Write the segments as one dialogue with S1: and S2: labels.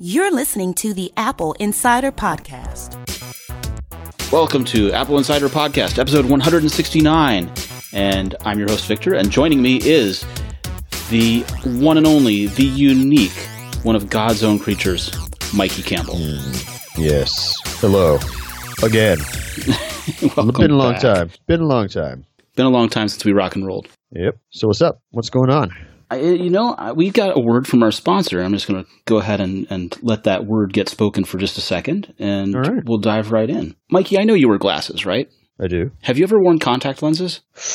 S1: You're listening to the Apple Insider Podcast.
S2: Welcome to Apple Insider Podcast, episode 169. And I'm your host, Victor, and joining me is the one and only, the unique, one of God's own creatures, Mikey Campbell.
S3: Yes. Hello. Again.
S2: Welcome back.
S3: Been a long time.
S2: Been a long time since we rock and rolled.
S3: Yep. So what's up? What's going on?
S2: We got a word from our sponsor. I'm just going to go ahead and let that word get spoken for just a second, and We'll dive right in. Mikey, I know you wear glasses, right?
S3: I do.
S2: Have you ever worn contact lenses?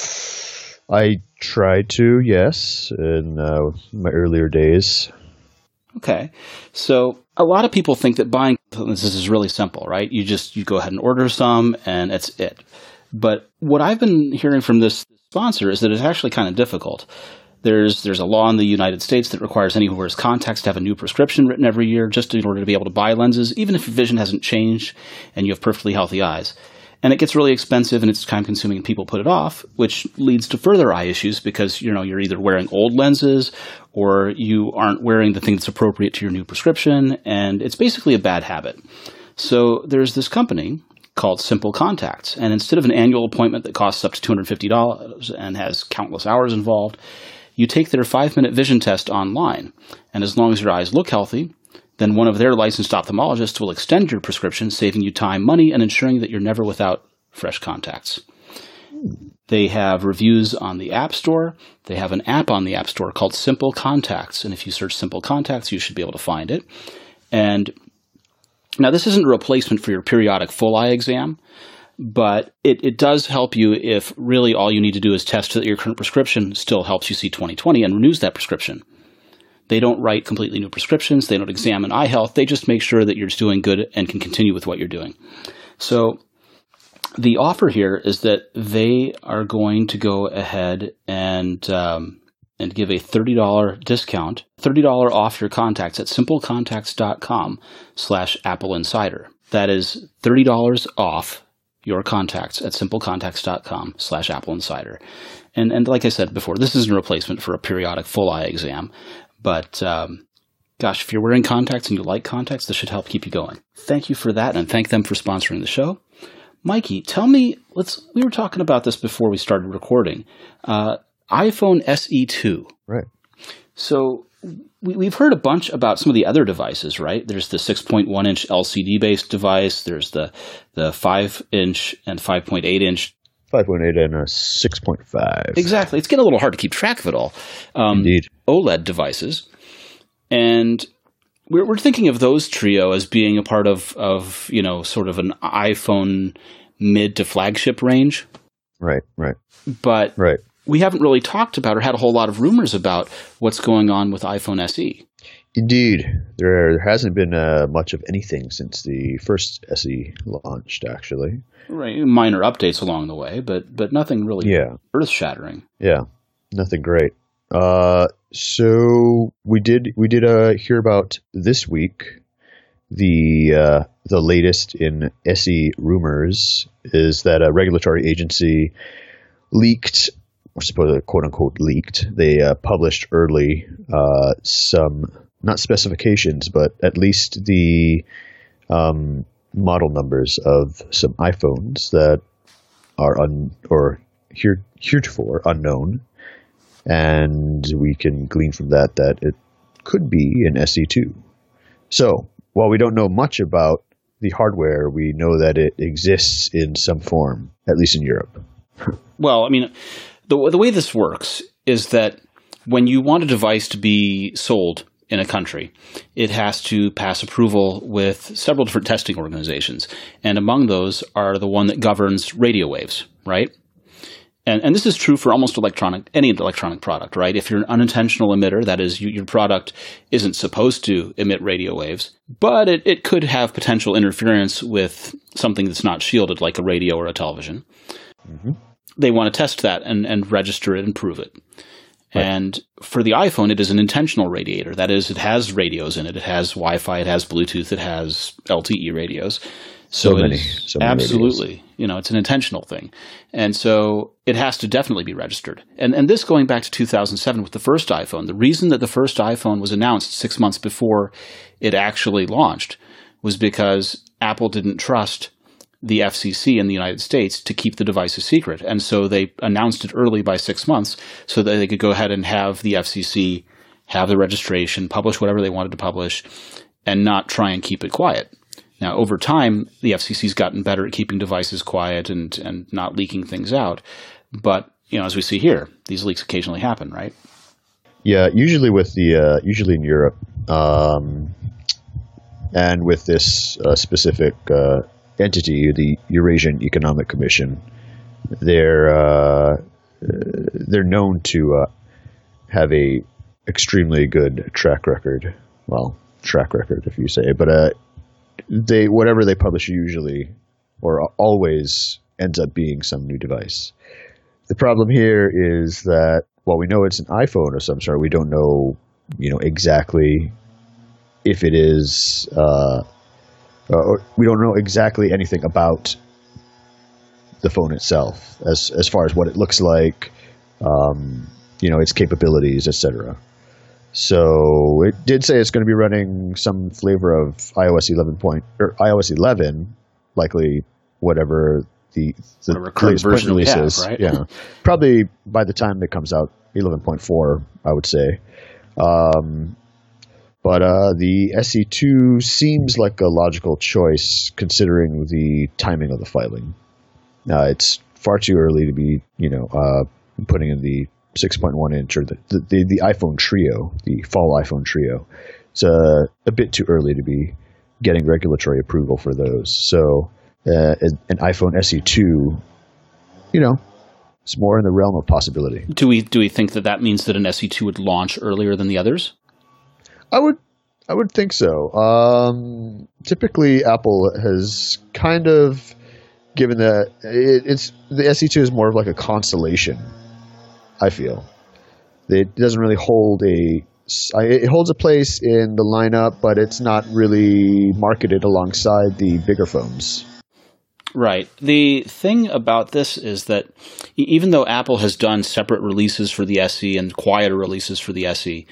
S3: I tried to, yes, in my earlier days.
S2: Okay. So a lot of people think that buying lenses is really simple, right? You go ahead and order some, and that's it. But what I've been hearing from this sponsor is that it's actually kind of difficult. There's a law in the United States that requires anyone who wears contacts to have a new prescription written every year just in order to be able to buy lenses, even if your vision hasn't changed and you have perfectly healthy eyes. And it gets really expensive and it's time-consuming and people put it off, which leads to further eye issues because, you're either wearing old lenses or you aren't wearing the thing that's appropriate to your new prescription, and it's basically a bad habit. So there's this company called Simple Contacts, and instead of an annual appointment that costs up to $250 and has countless hours involved, you take their 5-minute vision test online, and as long as your eyes look healthy, then one of their licensed ophthalmologists will extend your prescription, saving you time, money, and ensuring that you're never without fresh contacts. They have reviews on the App Store. They have an app on the App Store called Simple Contacts, and if you search Simple Contacts, you should be able to find it. And now this isn't a replacement for your periodic full eye exam, but it does help you if really all you need to do is test that your current prescription still helps you see 20/20 and renews that prescription. They don't write completely new prescriptions. They don't examine eye health. They just make sure that you're just doing good and can continue with what you're doing. So the offer here is that they are going to go ahead and give a $30 discount, $30 off your contacts at simplecontacts.com/Apple Insider. That is $30 off your contacts at simplecontacts.com/Apple Insider. And like I said before, this isn't a replacement for a periodic full eye exam. But gosh, if you're wearing contacts and you like contacts, this should help keep you going. Thank you for that, and thank them for sponsoring the show. Mikey, tell me, we were talking about this before we started recording. iPhone SE2.
S3: Right.
S2: So we've heard a bunch about some of the other devices, right? There's the 6.1-inch LCD-based device. There's the 5-inch and 5.8-inch.
S3: 5.8 and a 6.5.
S2: Exactly. It's getting a little hard to keep track of it all.
S3: Indeed.
S2: OLED devices. And we're thinking of those trio as being a part of sort of an iPhone mid to flagship range.
S3: Right.
S2: But we haven't really talked about or had a whole lot of rumors about what's going on with iPhone SE.
S3: Indeed. There hasn't been much of anything since the first SE launched, actually.
S2: Right. Minor updates along the way, but nothing really earth-shattering.
S3: Yeah. Nothing great. So we did hear about this week the latest in SE rumors is that a regulatory agency leaked, or suppose quote unquote leaked. They published early some not specifications, but at least the model numbers of some iPhones that are heretofore unknown. And we can glean from that it could be an SE2. So while we don't know much about the hardware, we know that it exists in some form, at least in Europe.
S2: Well, I mean, the way this works is that when you want a device to be sold in a country, it has to pass approval with several different testing organizations. And among those are the one that governs radio waves, right? And this is true for almost any electronic product, right? If you're an unintentional emitter, that is, your product isn't supposed to emit radio waves, but it could have potential interference with something that's not shielded, like a radio or a television. Mm-hmm. They want to test that and register it and prove it. Right. And for the iPhone, it is an intentional radiator. That is, it has radios in it. It has Wi-Fi. It has Bluetooth. It has LTE radios. So many
S3: absolutely.
S2: Radios. It's an intentional thing. And so it has to definitely be registered. And this going back to 2007 with the first iPhone, the reason that the first iPhone was announced 6 months before it actually launched was because Apple didn't trust the FCC in the United States to keep the device a secret. And so they announced it early by 6 months so that they could go ahead and have the FCC have the registration, publish whatever they wanted to publish, and not try and keep it quiet. Now, over time, the FCC's gotten better at keeping devices quiet and not leaking things out. But, as we see here, these leaks occasionally happen, right?
S3: Yeah, usually in Europe, and with this specific entity, the Eurasian Economic Commission, they're known to have a extremely good track record. Well, track record, if you say, but whatever they publish usually or always ends up being some new device. The problem here is that while we know it's an iPhone of some sort, we don't know, exactly if it is. We don't know exactly anything about the phone itself, as far as what it looks like, its capabilities, etc. So it did say it's going to be running some flavor of iOS 11, likely whatever the
S2: current version
S3: release
S2: have,
S3: is.
S2: Right?
S3: Yeah, probably by the time it comes out, 11.4, I would say. But the SE2 seems like a logical choice considering the timing of the filing. It's far too early to be, putting in the 6.1 inch or the iPhone Trio, the fall iPhone Trio. It's a bit too early to be getting regulatory approval for those. So an iPhone SE2, it's more in the realm of possibility.
S2: Do we think that means that an SE2 would launch earlier than the others?
S3: I would think so. Typically, Apple has kind of given that the SE2 is more of like a constellation. I feel it doesn't really hold it holds a place in the lineup, but it's not really marketed alongside the bigger phones.
S2: Right. The thing about this is that even though Apple has done separate releases for the SE and quieter releases for the SE,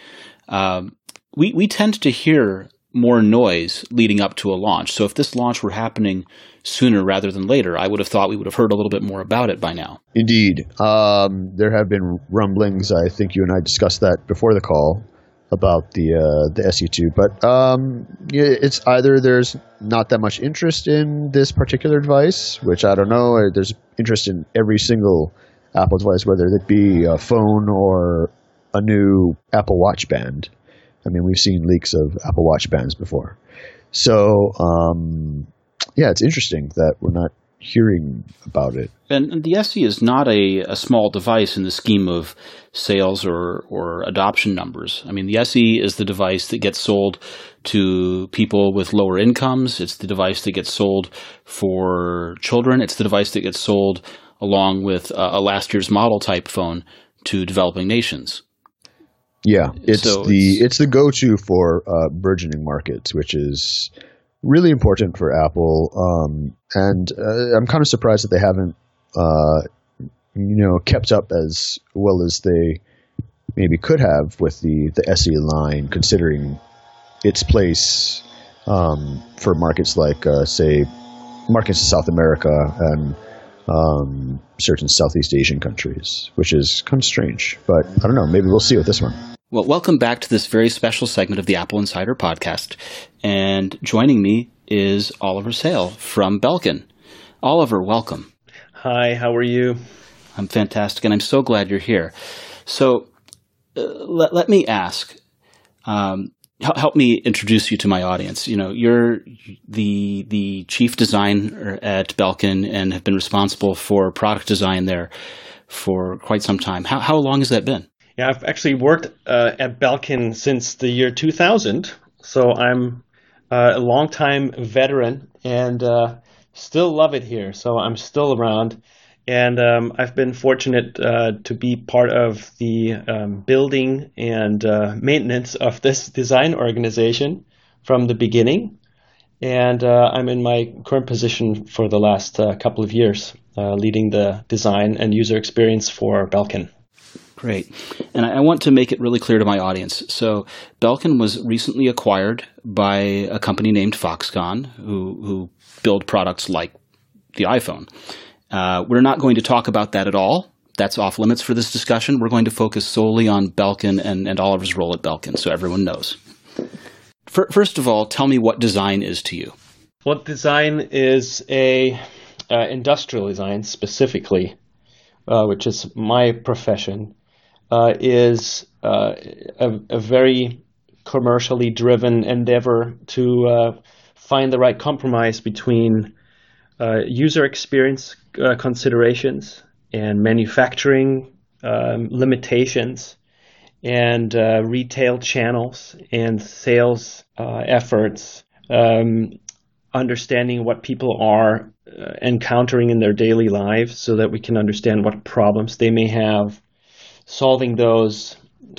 S2: we tend to hear more noise leading up to a launch. So if this launch were happening sooner rather than later, I would have thought we would have heard a little bit more about it by now.
S3: Indeed. There have been rumblings. I think you and I discussed that before the call about the SE2. But it's either there's not that much interest in this particular device, which I don't know. There's interest in every single Apple device, whether it be a phone or a new Apple Watch band. I mean, we've seen leaks of Apple Watch bands before. So, it's interesting that we're not hearing about it.
S2: And the SE is not a small device in the scheme of sales or adoption numbers. I mean, the SE is the device that gets sold to people with lower incomes. It's the device that gets sold for children. It's the device that gets sold along with a last year's model type phone to developing nations.
S3: Yeah, it's the go-to for burgeoning markets, which is really important for Apple. And I'm kind of surprised that they haven't, kept up as well as they maybe could have with the SE line, considering its place for markets like, say, markets in South America and certain Southeast Asian countries, which is kind of strange. But I don't know. Maybe we'll see with this one.
S2: Well, welcome back to this very special segment of the Apple Insider Podcast. And joining me is Oliver Sale from Belkin. Oliver, welcome.
S4: Hi, how are you?
S2: I'm fantastic, and I'm so glad you're here. So let me ask, help me introduce you to my audience. You're the chief designer at Belkin and have been responsible for product design there for quite some time. How long has that been?
S4: Yeah, I've actually worked at Belkin since the year 2000, so I'm a longtime veteran and still love it here. So I'm still around, and I've been fortunate to be part of the building and maintenance of this design organization from the beginning. And I'm in my current position for the last couple of years, leading the design and user experience for Belkin.
S2: Great. And I want to make it really clear to my audience. So Belkin was recently acquired by a company named Foxconn, who build products like the iPhone. We're not going to talk about that at all. That's off limits for this discussion. We're going to focus solely on Belkin and Oliver's role at Belkin, so everyone knows. First of all, tell me what design is to you.
S4: Well, design is industrial design specifically, which is my profession, is a very commercially driven endeavor to find the right compromise between user experience considerations and manufacturing limitations and retail channels and sales efforts, understanding what people are encountering in their daily lives so that we can understand what problems they may have, solving those,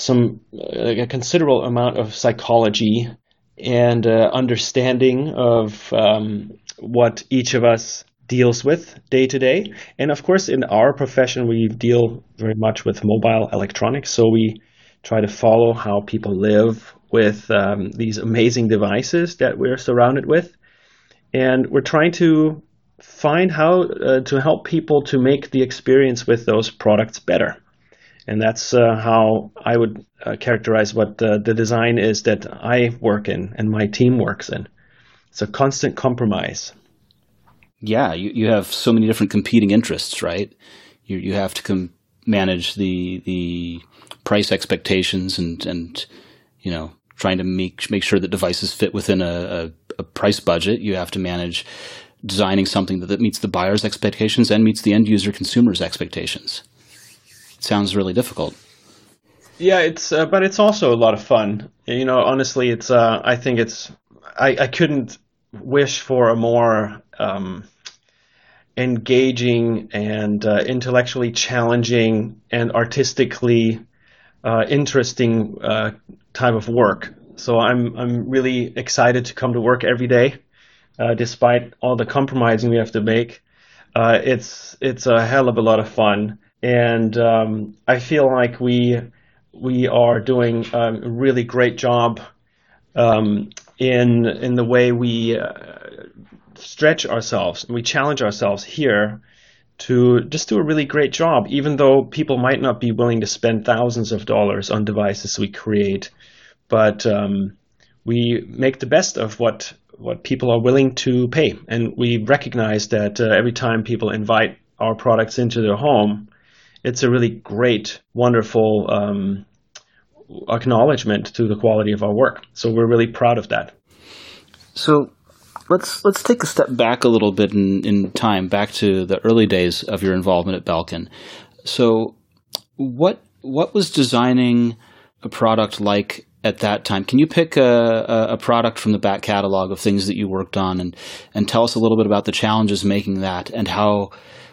S4: a considerable amount of psychology and understanding of what each of us deals with day to day. And of course, in our profession, we deal very much with mobile electronics. So we try to follow how people live with these amazing devices that we're surrounded with. And we're trying to find how to help people to make the experience with those products better. And that's how I would characterize what the design is that I work in and my team works in. It's a constant compromise.
S2: Yeah, you have so many different competing interests, right? You have to manage the price expectations and trying to make sure that devices fit within a price budget. You have to manage designing something that meets the buyer's expectations and meets the end user consumer's expectations. It sounds really difficult.
S4: Yeah, but it's also a lot of fun. Honestly, I think I couldn't wish for a more engaging and intellectually challenging and artistically interesting type of work. So I'm really excited to come to work every day, despite all the compromising we have to make. It's a hell of a lot of fun, and I feel like we are doing a really great job in the way we stretch ourselves. We challenge ourselves here to just do a really great job, even though people might not be willing to spend thousands of dollars on devices we create. But we make the best of what people are willing to pay. And we recognize that every time people invite our products into their home, it's a really great, wonderful acknowledgement to the quality of our work. So we're really proud of that.
S2: So let's take a step back a little bit in time, back to the early days of your involvement at Belkin. So what was designing a product like at that time? Can you pick a product from the back catalog of things that you worked on and tell us a little bit about the challenges making that and how,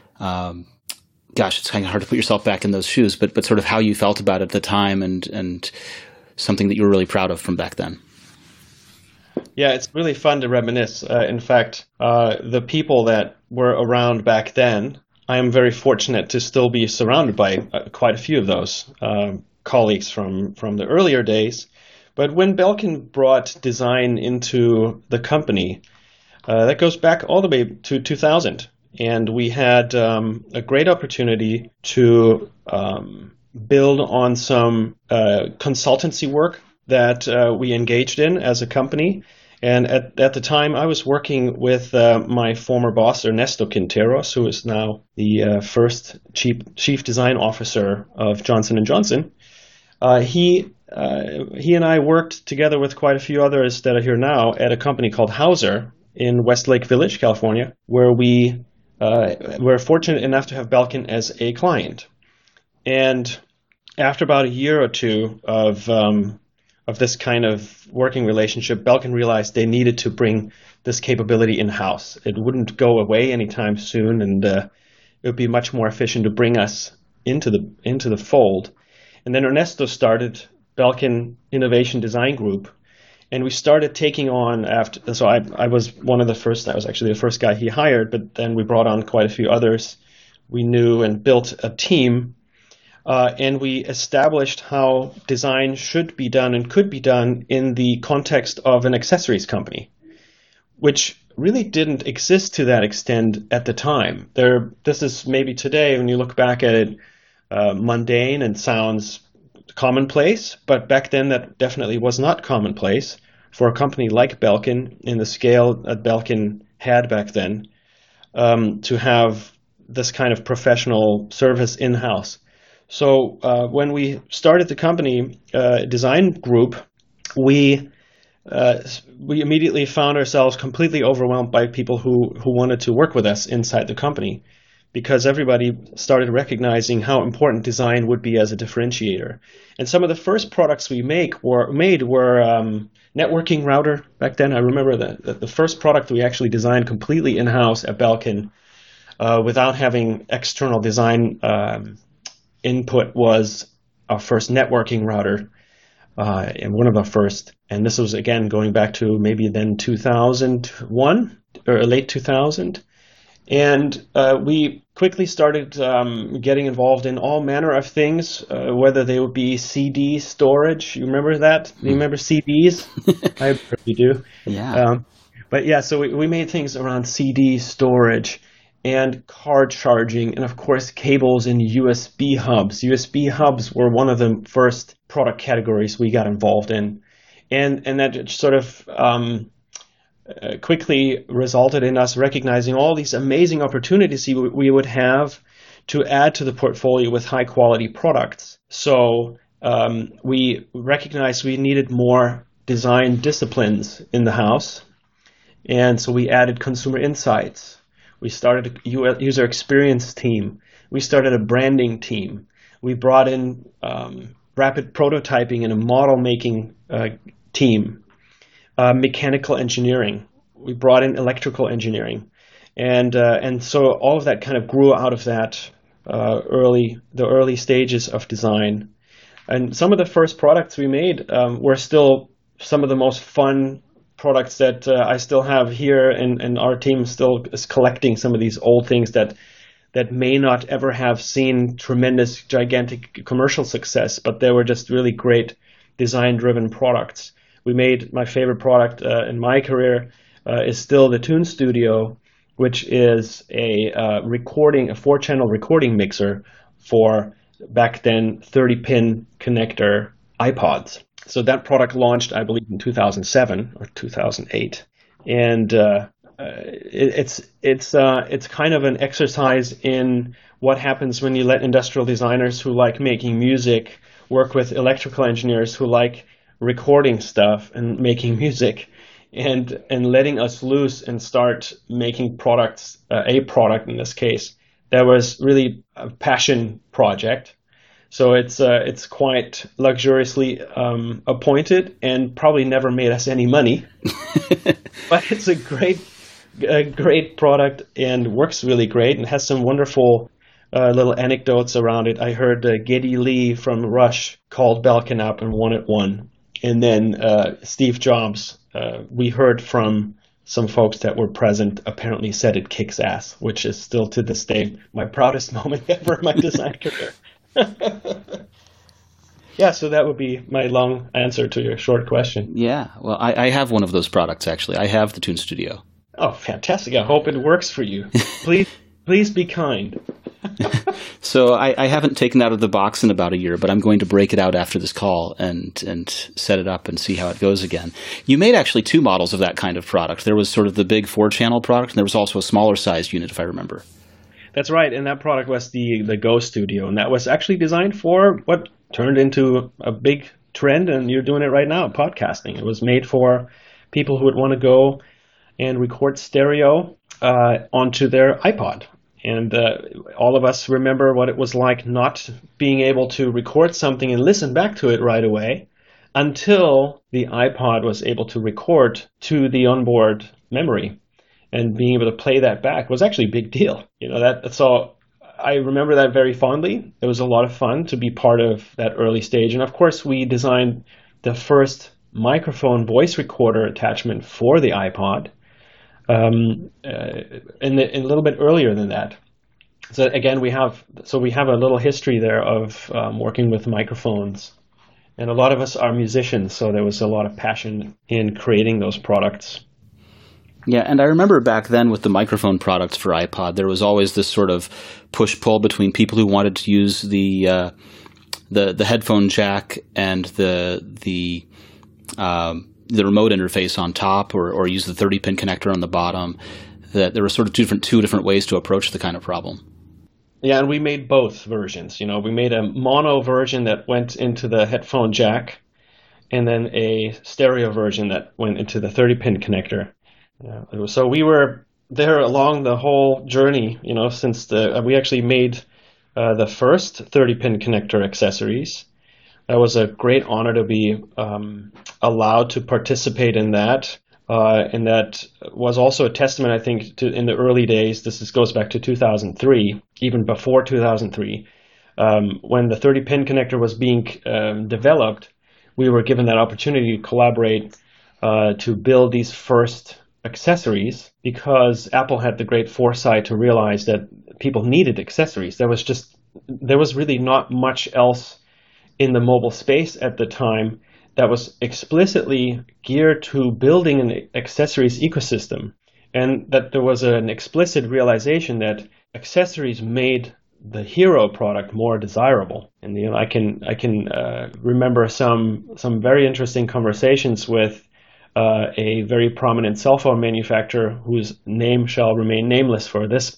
S2: it's kind of hard to put yourself back in those shoes, but sort of how you felt about it at the time and something that you were really proud of from back then.
S4: Yeah, it's really fun to reminisce. In fact, the people that were around back then, I am very fortunate to still be surrounded by quite a few of those colleagues from the earlier days. But when Belkin brought design into the company, that goes back all the way to 2000. And we had a great opportunity to build on some consultancy work that we engaged in as a company. And at the time, I was working with my former boss, Ernesto Quinteros, who is now the first chief design officer of Johnson & Johnson. He and I worked together with quite a few others that are here now at a company called Hauser in Westlake Village, California, where we were fortunate enough to have Belkin as a client. And after about a year or two of this kind of working relationship, Belkin realized they needed to bring this capability in-house. It wouldn't go away anytime soon, and it would be much more efficient to bring us into the fold. And then Ernesto started Belkin Innovation Design Group, And we started taking on after. So I was one of the first. I was actually the first guy he hired, but then we brought on quite a few others we knew and built a team. And we established how design should be done and could be done in the context of an accessories company, which really didn't exist to that extent at the time. This is maybe today, when you look back at it, mundane and sounds commonplace, but back then that definitely was not commonplace for a company like Belkin in the scale that Belkin had back then, to have this kind of professional service in-house. So when we started the company design group, we immediately found ourselves completely overwhelmed by people who wanted to work with us inside the company, because everybody started recognizing how important design would be as a differentiator. And some of the first products we made were networking router back then. I remember that the first product we actually designed completely in-house at Belkin without having external design input was our first networking router, and one of our first. And this was, again, going back to maybe then 2001 or late 2000. And we quickly started getting involved in all manner of things, whether they would be CD storage. You remember that? You remember CDs? I probably do.
S2: Yeah.
S4: But yeah, so we made things around CD storage and card charging, and of course cables and USB hubs. USB hubs were one of the first product categories we got involved in. And that sort of quickly resulted in us recognizing all these amazing opportunities we would have to add to the portfolio with high quality products. So we recognized we needed more design disciplines in the house. And so we added consumer insights. We started a user experience team. We started a branding team. We brought in rapid prototyping and a model making team. Mechanical engineering. We brought in electrical engineering. And so all of that kind of grew out of that the early stages of design. And some of the first products we made were still some of the most fun products that I still have here, and our team still is collecting some of these old things that may not ever have seen tremendous, gigantic commercial success, but they were just really great design-driven products. We made my favorite product in my career is still the Tune Studio, which is a 4-channel recording mixer for back then 30-pin connector iPods. So that product launched, I believe, in 2007 or 2008, and it's kind of an exercise in what happens when you let industrial designers who like making music work with electrical engineers who like recording stuff and making music, and letting us loose and start making products. A product in this case that was really a passion project. So it's quite luxuriously appointed and probably never made us any money, but it's a great product and works really great and has some wonderful little anecdotes around it. I heard Geddy Lee from Rush called Belkin up and wanted one, and then Steve Jobs, we heard from some folks that were present, apparently said it kicks ass, which is still to this day my proudest moment ever in my design career. Yeah, so that would be my long answer to your short question.
S2: Yeah, well, I have one of those products, actually. I have the Tune Studio.
S4: Oh, fantastic. I hope it works for you. Please be kind.
S2: So I haven't taken it out of the box in about a year, but I'm going to break it out after this call and set it up and see how it goes again. You made actually two models of that kind of product. There was sort of the big 4-channel product, and there was also a smaller sized unit, if I remember.
S4: That's right, and that product was the Go Studio, and that was actually designed for what turned into a big trend, and you're doing it right now, podcasting. It was made for people who would want to go and record stereo onto their iPod. And all of us remember what it was like not being able to record something and listen back to it right away until the iPod was able to record to the onboard memory. And being able to play that back was actually a big deal. So I remember that very fondly. It was a lot of fun to be part of that early stage. And of course, we designed the first microphone voice recorder attachment for the iPod, and a little bit earlier than that. So again, we have a little history there of working with microphones, and a lot of us are musicians, so there was a lot of passion in creating those products.
S2: Yeah, and I remember back then with the microphone products for iPod, there was always this sort of push-pull between people who wanted to use the headphone jack and the remote interface on top, or use the 30-pin connector on the bottom. That there were sort of two different ways to approach the kind of problem.
S4: Yeah, and we made both versions. We made a mono version that went into the headphone jack, and then a stereo version that went into the 30-pin connector. So we were there along the whole journey, since we actually made the first 30-pin connector accessories. That was a great honor to be allowed to participate in that. And that was also a testament, I think, to in the early days. This goes back to 2003, even before 2003, when the 30-pin connector was being developed. We were given that opportunity to collaborate to build these first accessories, because Apple had the great foresight to realize that people needed accessories. There was really not much else in the mobile space at the time that was explicitly geared to building an accessories ecosystem, and that there was an explicit realization that accessories made the Hero product more desirable. And I can remember some very interesting conversations with a very prominent cell phone manufacturer whose name shall remain nameless for this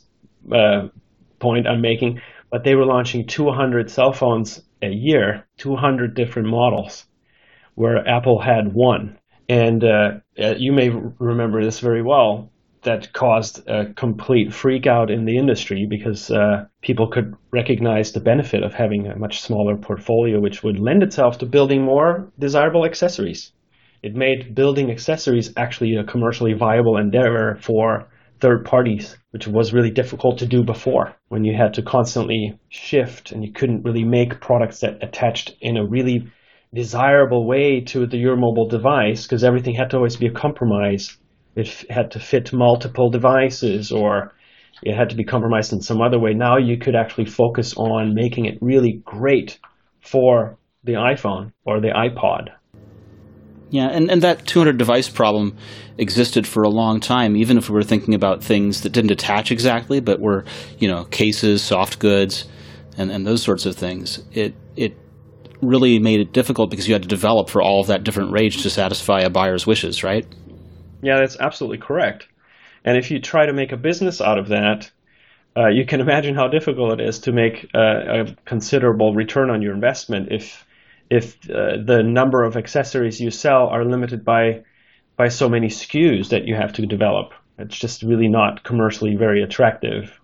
S4: point I'm making, but they were launching 200 cell phones a year, 200 different models, where Apple had one. And you may remember this very well. That caused a complete freak out in the industry, because people could recognize the benefit of having a much smaller portfolio, which would lend itself to building more desirable accessories. It made building accessories actually a commercially viable endeavor for third parties, which was really difficult to do before, when you had to constantly shift and you couldn't really make products that attached in a really desirable way to your mobile device, because everything had to always be a compromise. It had to fit multiple devices, or it had to be compromised in some other way. Now you could actually focus on making it really great for the iPhone or the iPod.
S2: Yeah, and that 200 device problem existed for a long time, even if we were thinking about things that didn't attach exactly, but were, cases, soft goods, and those sorts of things. It really made it difficult because you had to develop for all of that different range to satisfy a buyer's wishes, right?
S4: Yeah, that's absolutely correct. And if you try to make a business out of that, you can imagine how difficult it is to make a considerable return on your investment if the number of accessories you sell are limited by so many SKUs that you have to develop. It's just really not commercially very attractive.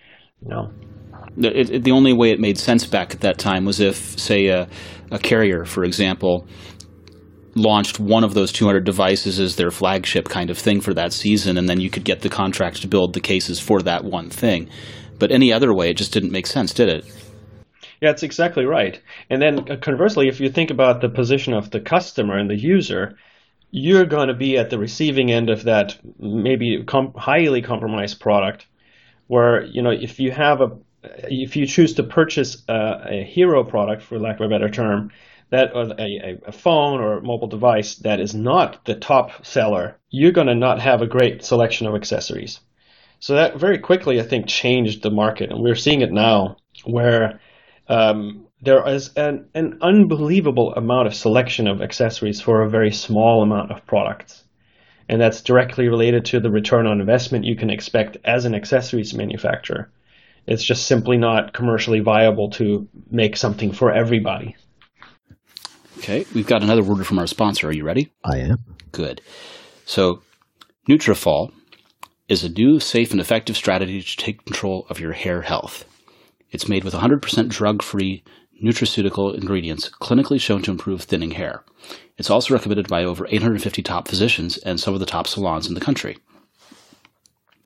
S2: The only way it made sense back at that time was if, say, a carrier, for example, launched one of those 200 devices as their flagship kind of thing for that season, and then you could get the contract to build the cases for that one thing. But any other way, it just didn't make sense, did it?
S4: Yeah, that's exactly right. And then conversely, if you think about the position of the customer and the user, you're going to be at the receiving end of that maybe highly compromised product, where if you choose to purchase a Hero product, for lack of a better term, that a phone or a mobile device that is not the top seller, you're going to not have a great selection of accessories. So that very quickly, I think, changed the market, and we're seeing it now, where there is an unbelievable amount of selection of accessories for a very small amount of products. And that's directly related to the return on investment you can expect as an accessories manufacturer. It's just simply not commercially viable to make something for everybody.
S2: Okay, we've got another word from our sponsor. Are you ready?
S3: I am.
S2: Good. So, Nutrafol is a new, safe, and effective strategy to take control of your hair health. It's made with 100% drug-free nutraceutical ingredients clinically shown to improve thinning hair. It's also recommended by over 850 top physicians and some of the top salons in the country.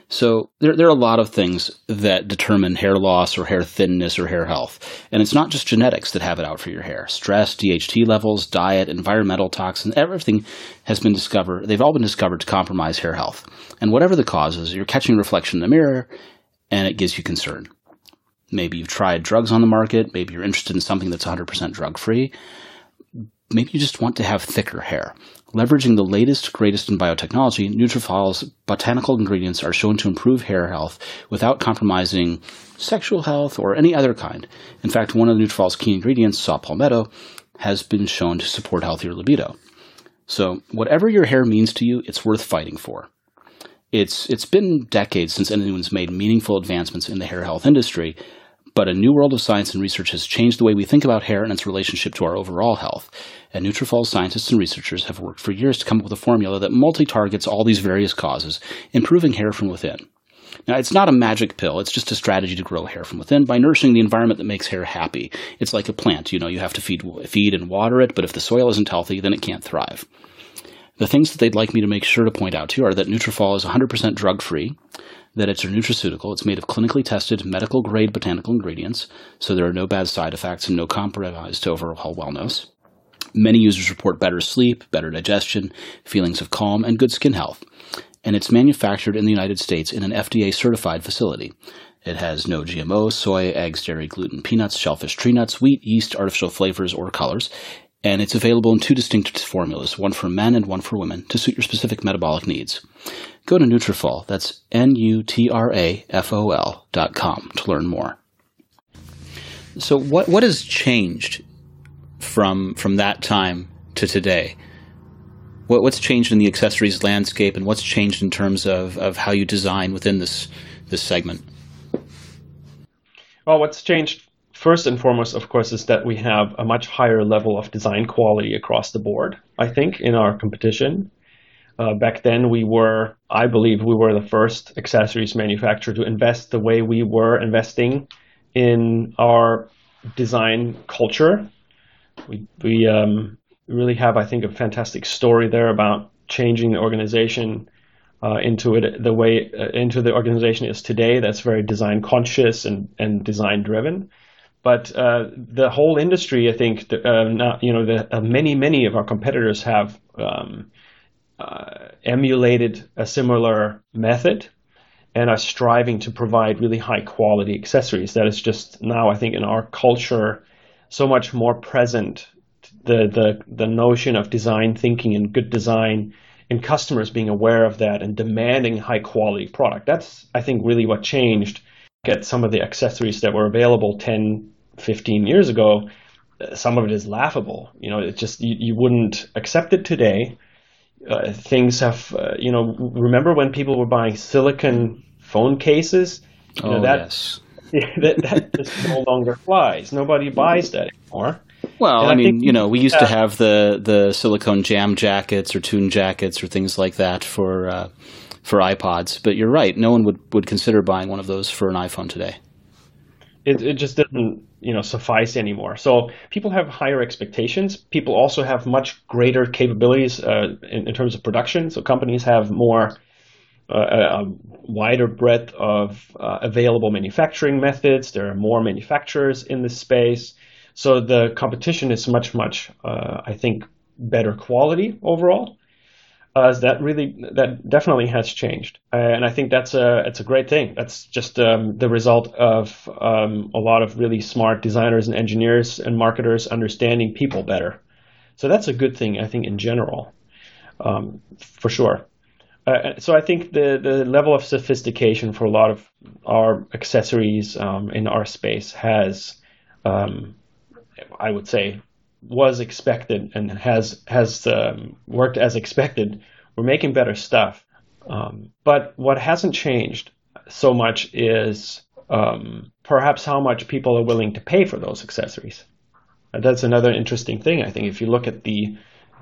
S2: So there are a lot of things that determine hair loss or hair thinness or hair health. And it's not just genetics that have it out for your hair. Stress, DHT levels, diet, environmental toxins, everything has been discovered. They've all been discovered to compromise hair health. And whatever the cause is, you're catching a reflection in the mirror and it gives you concern. Maybe you've tried drugs on the market. Maybe you're interested in something that's 100% drug-free. Maybe you just want to have thicker hair. Leveraging the latest, greatest in biotechnology, Nutrafol's botanical ingredients are shown to improve hair health without compromising sexual health or any other kind. In fact, one of Nutrafol's key ingredients, saw palmetto, has been shown to support healthier libido. So whatever your hair means to you, it's worth fighting for. It's been decades since anyone's made meaningful advancements in the hair health industry, but a new world of science and research has changed the way we think about hair and its relationship to our overall health. And Nutrafol scientists and researchers have worked for years to come up with a formula that multi-targets all these various causes, improving hair from within. Now, it's not a magic pill. It's just a strategy to grow hair from within by nurturing the environment that makes hair happy. It's like a plant. You have to feed and water it, but if the soil isn't healthy, then it can't thrive. The things that they'd like me to make sure to point out to you are that Nutrafol is 100% drug-free, that it's a nutraceutical. It's made of clinically tested, medical-grade botanical ingredients, so there are no bad side effects and no compromise to overall wellness. Many users report better sleep, better digestion, feelings of calm, and good skin health. And it's manufactured in the United States in an FDA-certified facility. It has no GMOs, soy, eggs, dairy, gluten, peanuts, shellfish, tree nuts, wheat, yeast, artificial flavors, or colors. And it's available in 2 distinct formulas, one for men and one for women, to suit your specific metabolic needs. Go to Nutrafol, that's Nutrafol.com, to learn more. So what has changed from that time to today? What's changed in the accessories landscape, and what's changed in terms of how you design within this segment?
S4: Well, what's changed first and foremost, of course, is that we have a much higher level of design quality across the board, I think, in our competition. Back then, I believe we were the first accessories manufacturer to invest the way we were investing in our design culture. We really have, I think, a fantastic story there about changing the organization into the organization is today. That's very design conscious and design driven. But the whole industry, I think, many of our competitors have emulated a similar method and are striving to provide really high quality accessories. That is just now, I think, in our culture, so much more present. The notion of design thinking and good design, and customers being aware of that and demanding high quality product. That's, I think, really what changed. Get some of the accessories that were available 10, 15 years ago. Some of it is laughable. It's just you wouldn't accept it today. Things have, remember when people were buying silicone phone cases?
S2: Yes.
S4: that just no longer flies. Nobody buys that anymore.
S2: Well, I mean, we used to have the silicone jam jackets or tune jackets or things like that for iPods. But you're right. No one would consider buying one of those for an iPhone today.
S4: It just didn't, suffice anymore. So people have higher expectations. People also have much greater capabilities in terms of production. So companies have more a wider breadth of available manufacturing methods. There are more manufacturers in this space. So the competition is much, I think, better quality overall. That definitely has changed, and I think it's a great thing. That's just the result of a lot of really smart designers and engineers and marketers understanding people better. So that's a good thing, I think, in general, for sure. So I think the level of sophistication for a lot of our accessories in our space has, I would say, was expected and has worked as expected. We're making better stuff. But what hasn't changed so much is perhaps how much people are willing to pay for those accessories. And that's another interesting thing. I think if you look at the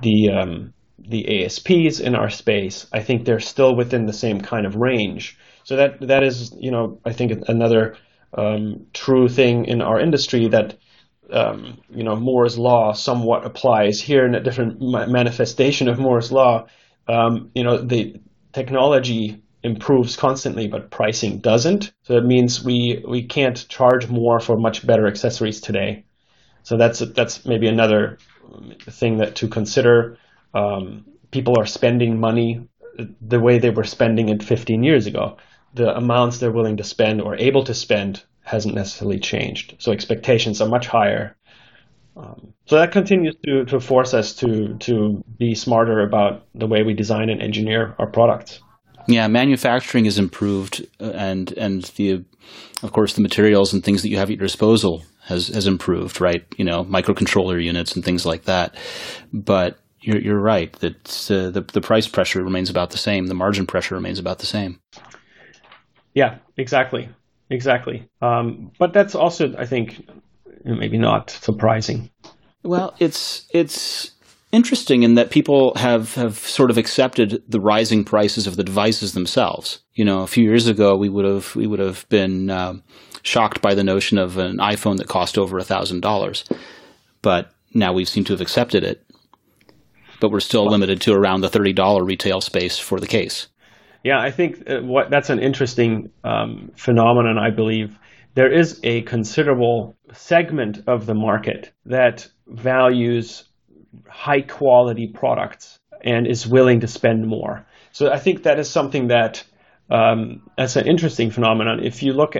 S4: ASPs in our space, I think they're still within the same kind of range. So that is, I think another true thing in our industry that Moore's law somewhat applies here in a different manifestation of Moore's law. The technology improves constantly, but pricing doesn't. So it means we can't charge more for much better accessories today. So that's maybe another thing that to consider. People are spending money the way they were spending it 15 years ago. The amounts they're willing to spend or able to spend hasn't necessarily changed. So expectations are much higher. So that continues to force us to be smarter about the way we design and engineer our products.
S2: Yeah, manufacturing has improved, and of course the materials and things that you have at your disposal has improved, right? Microcontroller units and things like that. But you're right that the price pressure remains about the same. The margin pressure remains about the same.
S4: Yeah, exactly. But that's also, I think, maybe not surprising.
S2: Well, it's interesting in that people have sort of accepted the rising prices of the devices themselves. A few years ago, we would have been shocked by the notion of an iPhone that cost over $1,000, but now we seem to have accepted it. But we're still limited to around the $30 retail space for the case.
S4: Yeah, I think that's an interesting phenomenon, I believe. There is a considerable segment of the market that values high-quality products and is willing to spend more. So I think that is something that's an interesting phenomenon. If you look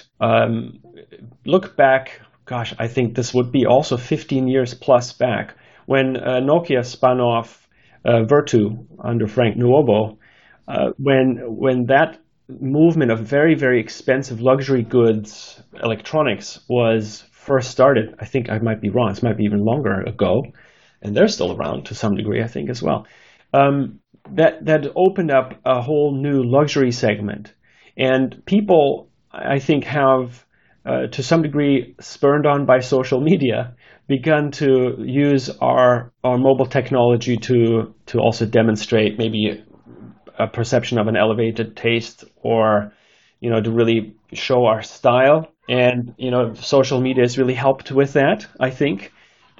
S4: back, I think this would be also 15 years plus back, when Nokia spun off Vertu under Frank Nuovo, when that movement of very, very expensive luxury goods, electronics, was first started, I think I might be wrong, this might be even longer ago, and they're still around to some degree, I think, as well. That opened up a whole new luxury segment. And people, I think, have, to some degree, spurned on by social media, begun to use our mobile technology to also demonstrate maybe a perception of an elevated taste, or to really show our style. And social media has really helped with that, I think,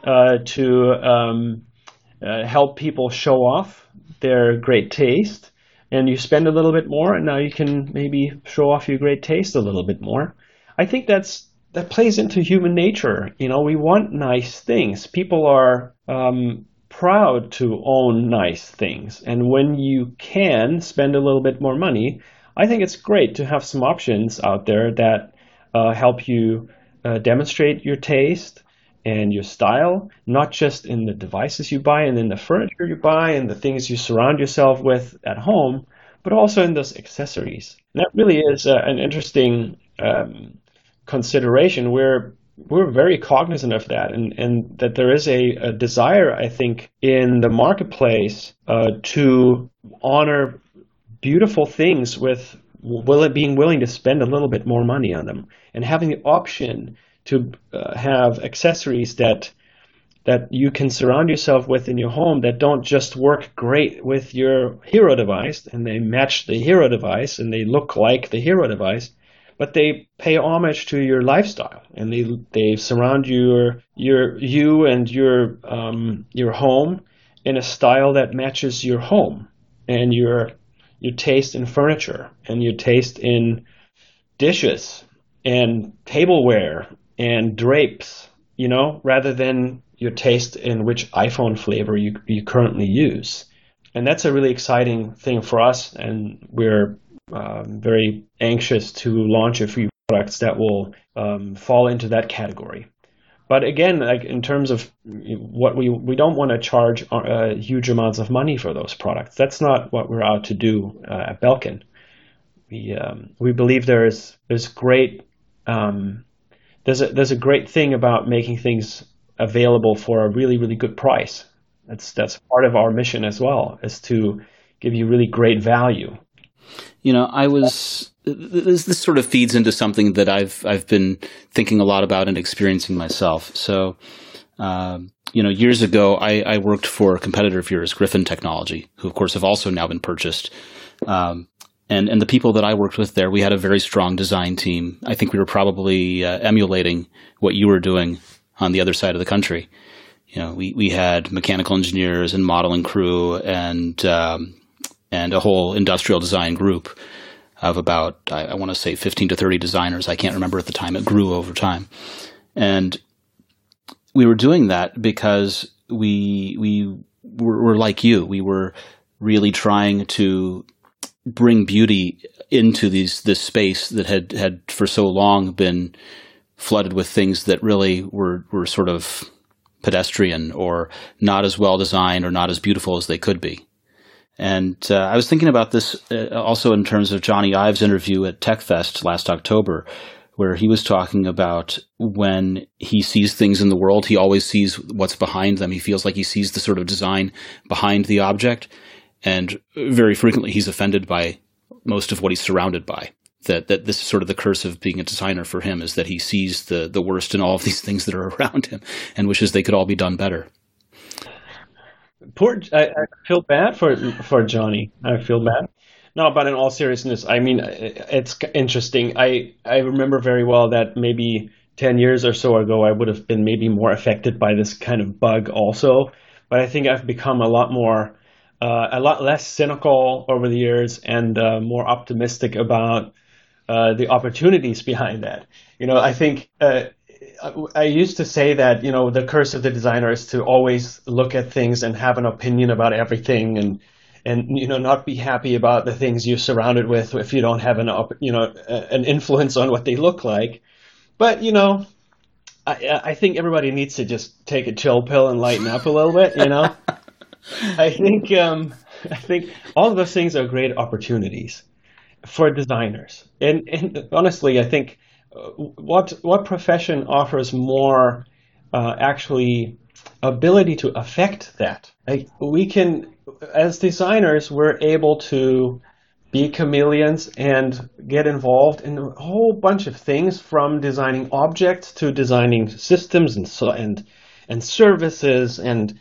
S4: to help people show off their great taste. And you spend a little bit more, and now you can maybe show off your great taste a little bit more. I think that plays into human nature. We want nice things. People are proud to own nice things. And when you can spend a little bit more money, I think it's great to have some options out there that help you demonstrate your taste and your style, not just in the devices you buy and in the furniture you buy and the things you surround yourself with at home, but also in those accessories. And that really is an interesting consideration. We're very cognizant of that, and that there is a desire, I think, in the marketplace to honor beautiful things with being willing to spend a little bit more money on them, and having the option to have accessories that you can surround yourself with in your home that don't just work great with your hero device and they match the hero device and they look like the hero device, but they pay homage to your lifestyle, and they surround you and your home in a style that matches your home and your taste in furniture and your taste in dishes and tableware and drapes, rather than your taste in which iPhone flavor you currently use. And that's a really exciting thing for us, and we're very anxious to launch a few products that will fall into that category. But again, like in terms of what we don't want to charge huge amounts of money for those products. That's not what we're out to do at Belkin. We believe there's great there's a great thing about making things available for a really, really good price. That's part of our mission as well, is to give you really great value.
S2: This sort of feeds into something that I've been thinking a lot about and experiencing myself. So, years ago, I worked for a competitor of yours, Griffin Technology, who of course have also now been purchased. And the people that I worked with there, we had a very strong design team. I think we were probably emulating what you were doing on the other side of the country. We had mechanical engineers and modeling crew and and a whole industrial design group of about, I want to say 15 to 30 designers. I can't remember at the time. It grew over time. And we were doing that because we were like you. We were really trying to bring beauty into this space that had for so long been flooded with things that really were sort of pedestrian or not as well designed or not as beautiful as they could be. And I was thinking about this also in terms of Johnny Ive's interview at TechFest last October, where he was talking about when he sees things in the world, he always sees what's behind them. He feels like he sees the sort of design behind the object. And very frequently he's offended by most of what he's surrounded by. That this is sort of the curse of being a designer for him, is that he sees the worst in all of these things that are around him and wishes they could all be done better.
S4: I feel bad for Johnny. I feel bad. No, but in all seriousness, I mean, it's interesting. I remember very well that maybe 10 years or so ago, I would have been maybe more affected by this kind of bug also. But I think I've become a lot less cynical over the years and more optimistic about the opportunities behind that. I think I used to say that, the curse of the designer is to always look at things and have an opinion about everything and not be happy about the things you're surrounded with if you don't have an influence on what they look like. But, I think everybody needs to just take a chill pill and lighten up a little bit, I think all of those things are great opportunities for designers. And honestly, I think what profession offers more actually ability to affect that? We can, as designers, we're able to be chameleons and get involved in a whole bunch of things, from designing objects to designing systems and services and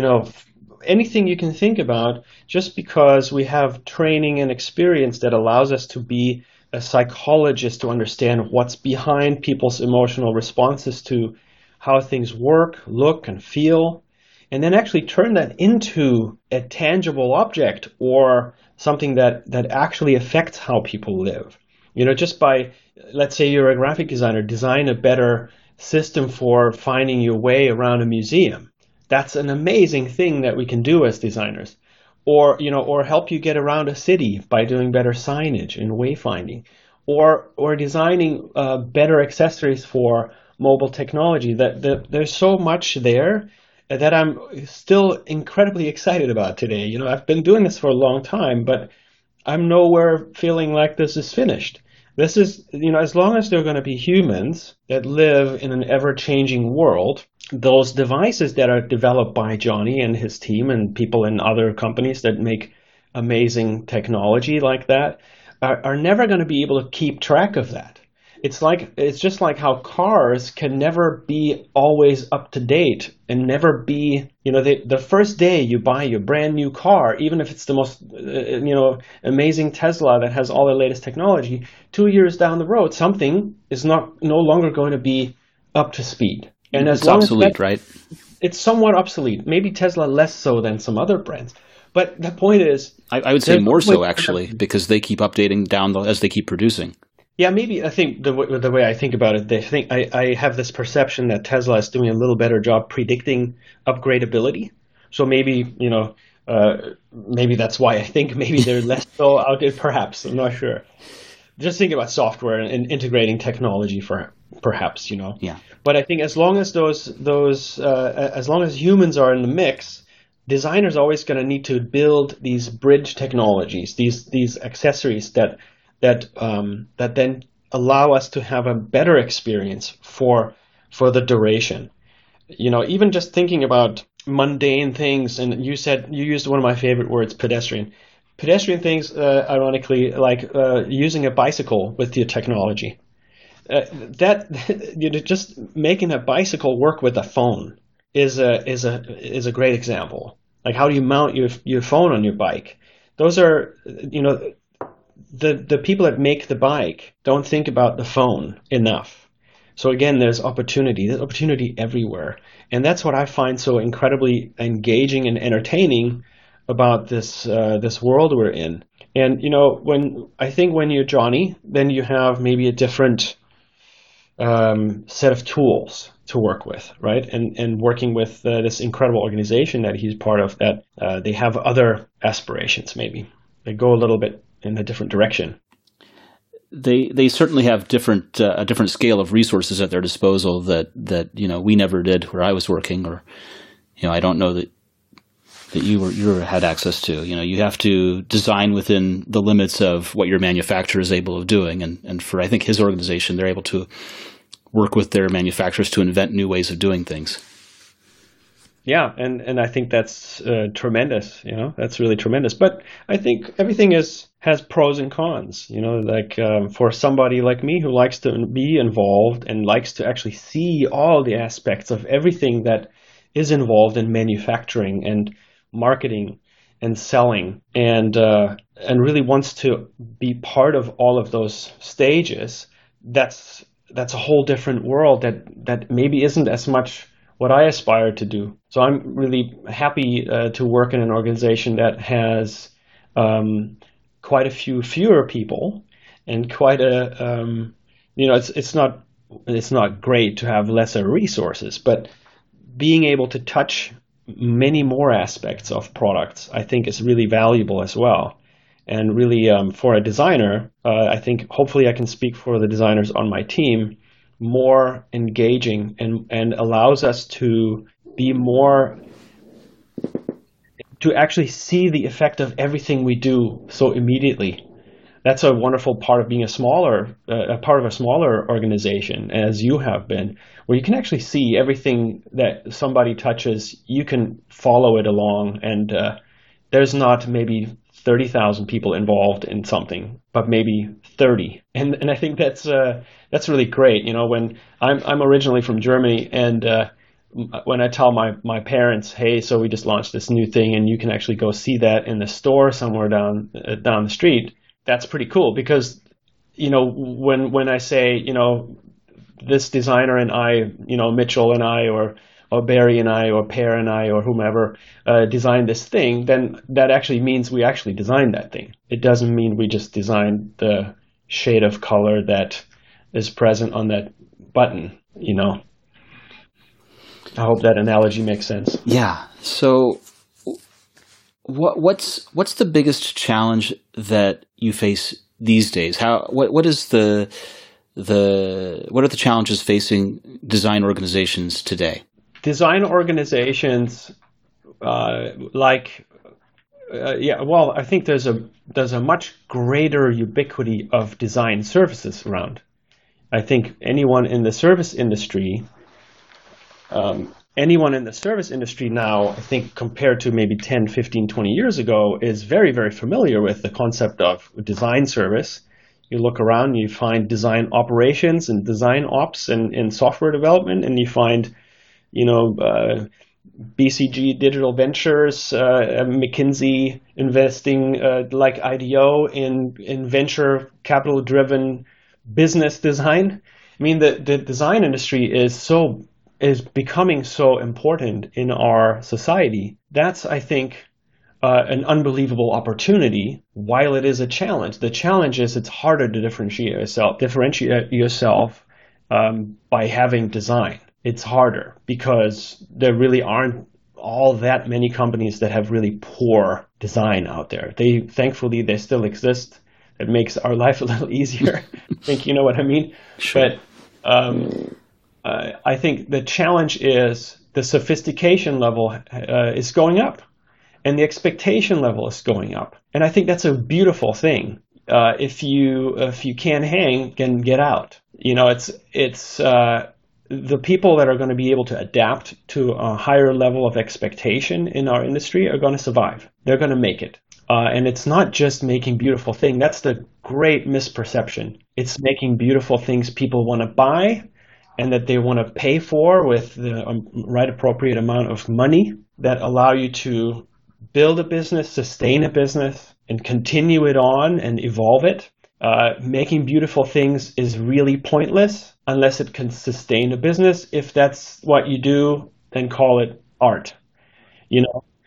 S4: anything you can think about, just because we have training and experience that allows us to be a psychologist, to understand what's behind people's emotional responses to how things work, look, and feel, and then actually turn that into a tangible object or something that actually affects how people live. Just by, let's say you're a graphic designer, design a better system for finding your way around a museum. That's an amazing thing that we can do as designers. Or help you get around a city by doing better signage and wayfinding, or designing better accessories for mobile technology. That there's so much there that I'm still incredibly excited about today. I've been doing this for a long time, but I'm nowhere feeling like this is finished. This is, as long as there are going to be humans that live in an ever-changing world, those devices that are developed by Johnny and his team and people in other companies that make amazing technology like that are never going to be able to keep track of that. It's just like how cars can never be always up to date and never be, the first day you buy your brand new car, even if it's the most, amazing Tesla that has all the latest technology, 2 years down the road, something is no longer going to be up to speed. And as
S2: it's
S4: long
S2: obsolete,
S4: as
S2: right?
S4: It's somewhat obsolete. Maybe Tesla less so than some other brands. But the point is,
S2: I would say more so, actually, because they keep updating as they keep producing.
S4: Yeah, maybe I think the way I think about it, I have this perception that Tesla is doing a little better job predicting upgradability. So maybe, maybe that's why I think maybe they're less so outdated, perhaps. I'm not sure. Just think about software and integrating technology for perhaps,
S2: Yeah.
S4: But I think as long as as long as humans are in the mix, designers are always going to need to build these bridge technologies, these accessories that then allow us to have a better experience for the duration. Even just thinking about mundane things, and you used one of my favorite words, pedestrian. Pedestrian things, ironically, like using a bicycle with your technology. Just making a bicycle work with a phone is a great example. Like, how do you mount your phone on your bike? Those are, the people that make the bike don't think about the phone enough. So again, there's opportunity everywhere. And that's what I find so incredibly engaging and entertaining about this world we're in. And when you're Johnny, then you have maybe a different set of tools to work with, right? And working with this incredible organization that he's part of, that they have other aspirations. Maybe they go a little bit in a different direction.
S2: They certainly have a different scale of resources at their disposal that we never did where I was working, or I don't know that you had access to. You have to design within the limits of what your manufacturer is able of doing, and for I think his organization, they're able to work with their manufacturers to invent new ways of doing things.
S4: Yeah, and I think that's tremendous. That's really tremendous. But I think everything has pros and cons. For somebody like me who likes to be involved and likes to actually see all the aspects of everything that is involved in manufacturing and marketing and selling, and really wants to be part of all of those stages, that's a whole different world that maybe isn't as much what I aspire to do. So I'm really happy to work in an organization that has quite a few fewer people, and quite it's not great to have lesser resources, but being able to touch many more aspects of products, I think, is really valuable as well. And really, for a designer, I think hopefully I can speak for the designers on my team, more engaging and allows us to be more, to actually see the effect of everything we do so immediately. That's a wonderful part of being a part of a smaller organization, as you have been, where you can actually see everything that somebody touches. You can follow it along, and there's not maybe 30,000 people involved in something, but maybe 30. And I think that's really great. When I'm originally from Germany, and when I tell my parents, hey, so we just launched this new thing, and you can actually go see that in the store somewhere down the street, that's pretty cool. Because when I say this designer and I, Mitchell and I, or Barry and I, or Per and I, or whomever designed this thing, then that actually means we actually designed that thing. It doesn't mean we just designed the shade of color that is present on that button. I hope that analogy makes sense.
S2: Yeah. So what's the biggest challenge that you face these days? What are the challenges facing design organizations today?
S4: Design organizations, I think there's a much greater ubiquity of design services around. I think anyone in the service industry now, I think compared to maybe 10, 15, 20 years ago, is very, very familiar with the concept of design service. You look around, you find design operations and design ops in software development, and you find BCG Digital Ventures, McKinsey investing like IDEO in venture capital driven business design. I mean, the design industry is becoming so important in our society. That's, I think, an unbelievable opportunity, while it is a challenge. The challenge is it's harder to differentiate yourself by having design. It's harder because there really aren't all that many companies that have really poor design out there. Thankfully, they still exist. It makes our life a little easier. I think you know what I mean.
S2: Sure.
S4: But I think the challenge is the sophistication level is going up, and the expectation level is going up. And I think that's a beautiful thing. If you can't hang, then get out. It's the people that are going to be able to adapt to a higher level of expectation in our industry are going to survive. They're going to make it. And it's not just making beautiful things. That's the great misperception. It's making beautiful things people want to buy and that they want to pay for with the right appropriate amount of money that allow you to build a business, sustain a business, and continue it on and evolve it. Making beautiful things is really pointless unless it can sustain a business. If that's what you do, then call it art.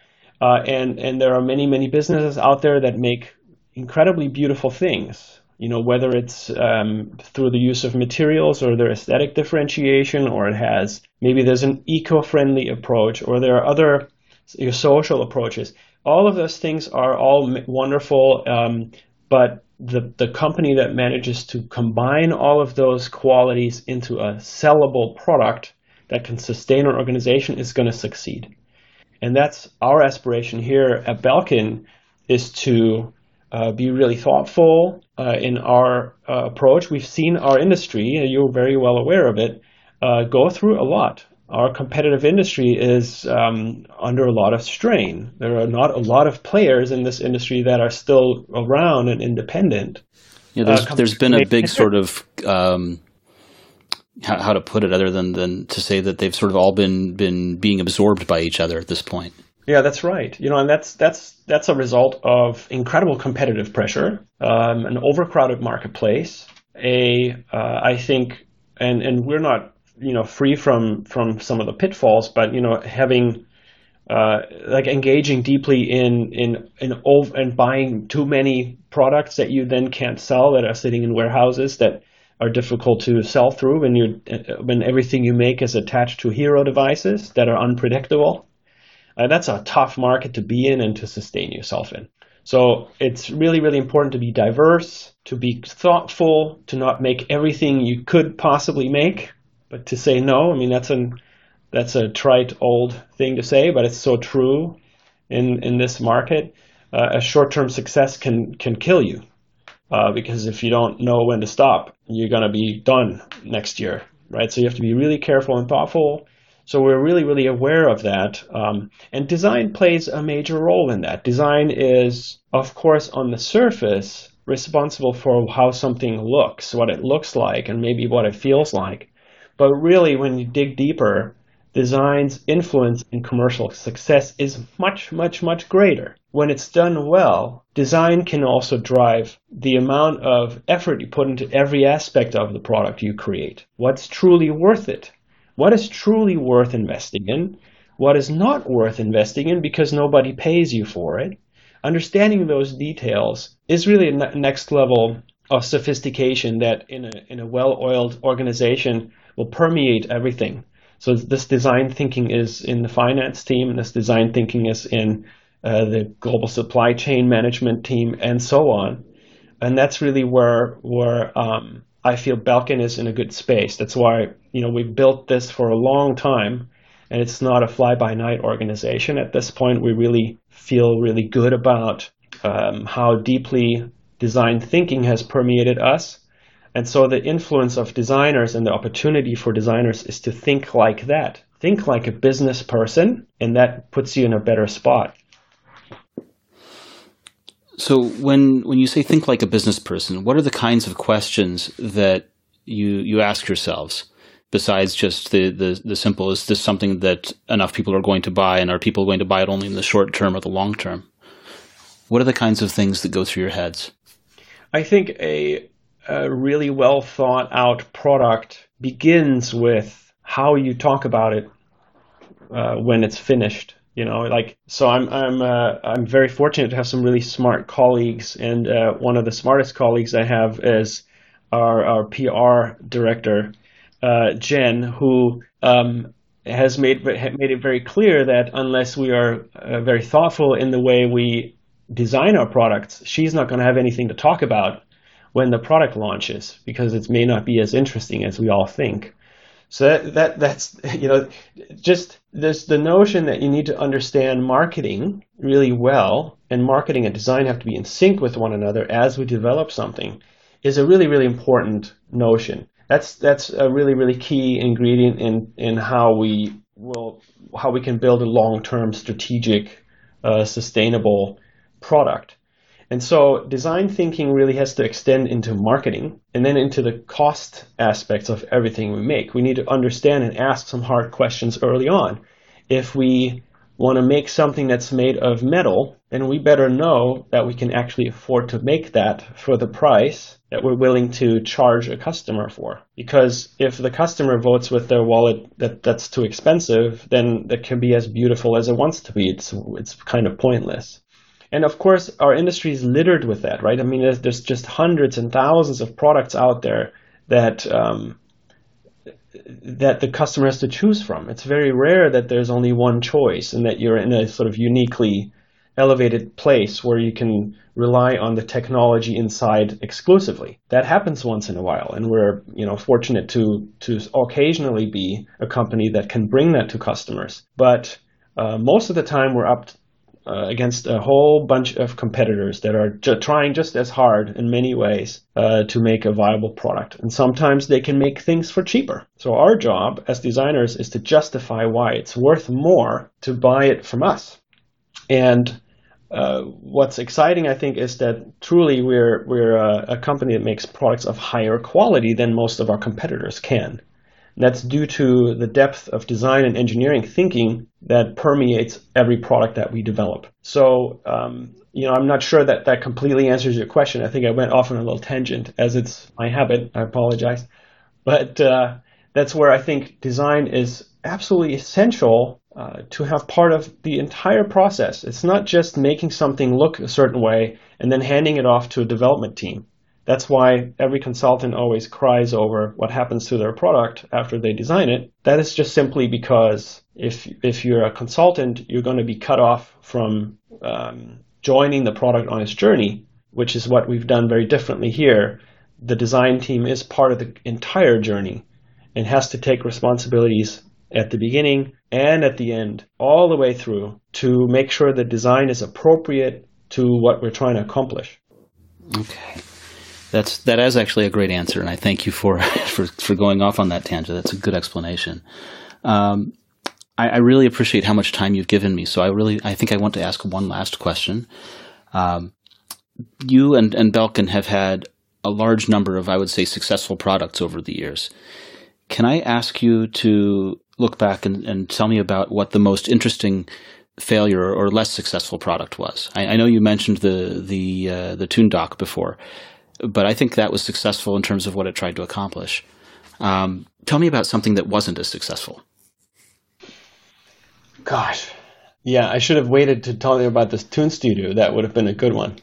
S4: And there are many businesses out there that make incredibly beautiful things. Whether it's through the use of materials or their aesthetic differentiation, or maybe there's an eco-friendly approach, or there are other social approaches. All of those things are all wonderful, but the company that manages to combine all of those qualities into a sellable product that can sustain an organization is going to succeed. And that's our aspiration here at Belkin, is to be really thoughtful in our approach. We've seen our industry, you're very well aware of it, go through a lot. Our competitive industry is under a lot of strain. There are not a lot of players in this industry that are still around and independent.
S2: Yeah, there's been a big sort of how to put it, other than to say that they've sort of all been being absorbed by each other at this point.
S4: Yeah, that's right. And that's a result of incredible competitive pressure, an overcrowded marketplace. I think, and we're not free from some of the pitfalls, but having engaging deeply in buying too many products that you then can't sell, that are sitting in warehouses that are difficult to sell through when everything you make is attached to hero devices that are unpredictable. That's a tough market to be in and to sustain yourself in. So it's really, really important to be diverse, to be thoughtful, to not make everything you could possibly make, but to say no. I mean, that's a trite old thing to say, but it's so true in this market. A short-term success can kill you, because if you don't know when to stop, you're going to be done next year, right? So you have to be really careful and thoughtful. So we're really, really aware of that. And design plays a major role in that. Design is, of course, on the surface, responsible for how something looks, what it looks like, and maybe what it feels like. But really, when you dig deeper, design's influence in commercial success is much, much, much greater. When it's done well, design can also drive the amount of effort you put into every aspect of the product you create. What's truly worth it? What is truly worth investing in? What is not worth investing in because nobody pays you for it? Understanding those details is really a next level of sophistication that in a well-oiled organization will permeate everything. So this design thinking is in the finance team, and this design thinking is in the global supply chain management team, and so on. And that's really where I feel Belkin is in a good space. That's why we've built this for a long time, and it's not a fly-by-night organization. At this point, we really feel really good about how deeply design thinking has permeated us. And so the influence of designers and the opportunity for designers is to think like that. Think like a business person, and that puts you in a better spot.
S2: So when you say think like a business person, what are the kinds of questions that you ask yourselves, besides just the simple, is this something that enough people are going to buy, and are people going to buy it only in the short term or the long term? What are the kinds of things that go through your heads?
S4: I think a really well thought out product begins with how you talk about it when it's finished. So I'm very fortunate to have some really smart colleagues, and one of the smartest colleagues I have is our PR director, Jen, who has made it very clear that unless we are very thoughtful in the way we design our products, she's not going to have anything to talk about when the product launches, because it may not be as interesting as we all think. So that's just there's the notion that you need to understand marketing really well, and marketing and design have to be in sync with one another as we develop something, is a really, really important notion. That's a really, really key ingredient in how we can build a long-term strategic, sustainable product. And so design thinking really has to extend into marketing and then into the cost aspects of everything we make. We need to understand and ask some hard questions early on. If we want to make something that's made of metal, then we better know that we can actually afford to make that for the price that we're willing to charge a customer for. Because if the customer votes with their wallet that that's too expensive, then that can be as beautiful as it wants to be. It's kind of pointless. And of course, our industry is littered with that, right? I mean, there's just hundreds and thousands of products out there that that the customer has to choose from. It's very rare that there's only one choice and that you're in a sort of uniquely elevated place where you can rely on the technology inside exclusively. That happens once in a while, and we're fortunate to occasionally be a company that can bring that to customers. But most of the time, we're up against a whole bunch of competitors that are trying just as hard in many ways to make a viable product. And sometimes they can make things for cheaper. So our job as designers is to justify why it's worth more to buy it from us. And what's exciting, I think, is that truly we're a company that makes products of higher quality than most of our competitors can. And that's due to the depth of design and engineering thinking that permeates every product that we develop. So, I'm not sure that completely answers your question. I think I went off on a little tangent, as it's my habit. I apologize. But that's where I think design is absolutely essential to have part of the entire process. It's not just making something look a certain way and then handing it off to a development team. That's why every consultant always cries over what happens to their product after they design it. That is just simply because if you're a consultant, you're going to be cut off from joining the product on its journey, which is what we've done very differently here. The design team is part of the entire journey and has to take responsibilities at the beginning and at the end, all the way through, to make sure the design is appropriate to what we're trying to accomplish.
S2: Okay. That is actually a great answer, and I thank you for going off on that tangent. That's a good explanation. I really appreciate how much time you've given me. So I think I want to ask one last question. You and Belkin have had a large number of, I would say, successful products over the years. Can I ask you to look back and tell me about what the most interesting failure or less successful product was? I know you mentioned the Toon Dock before, but I think that was successful in terms of what it tried to accomplish. Tell me about something that wasn't as successful.
S4: Gosh. Yeah, I should have waited to tell you about this Toon Studio. That would have been a good one.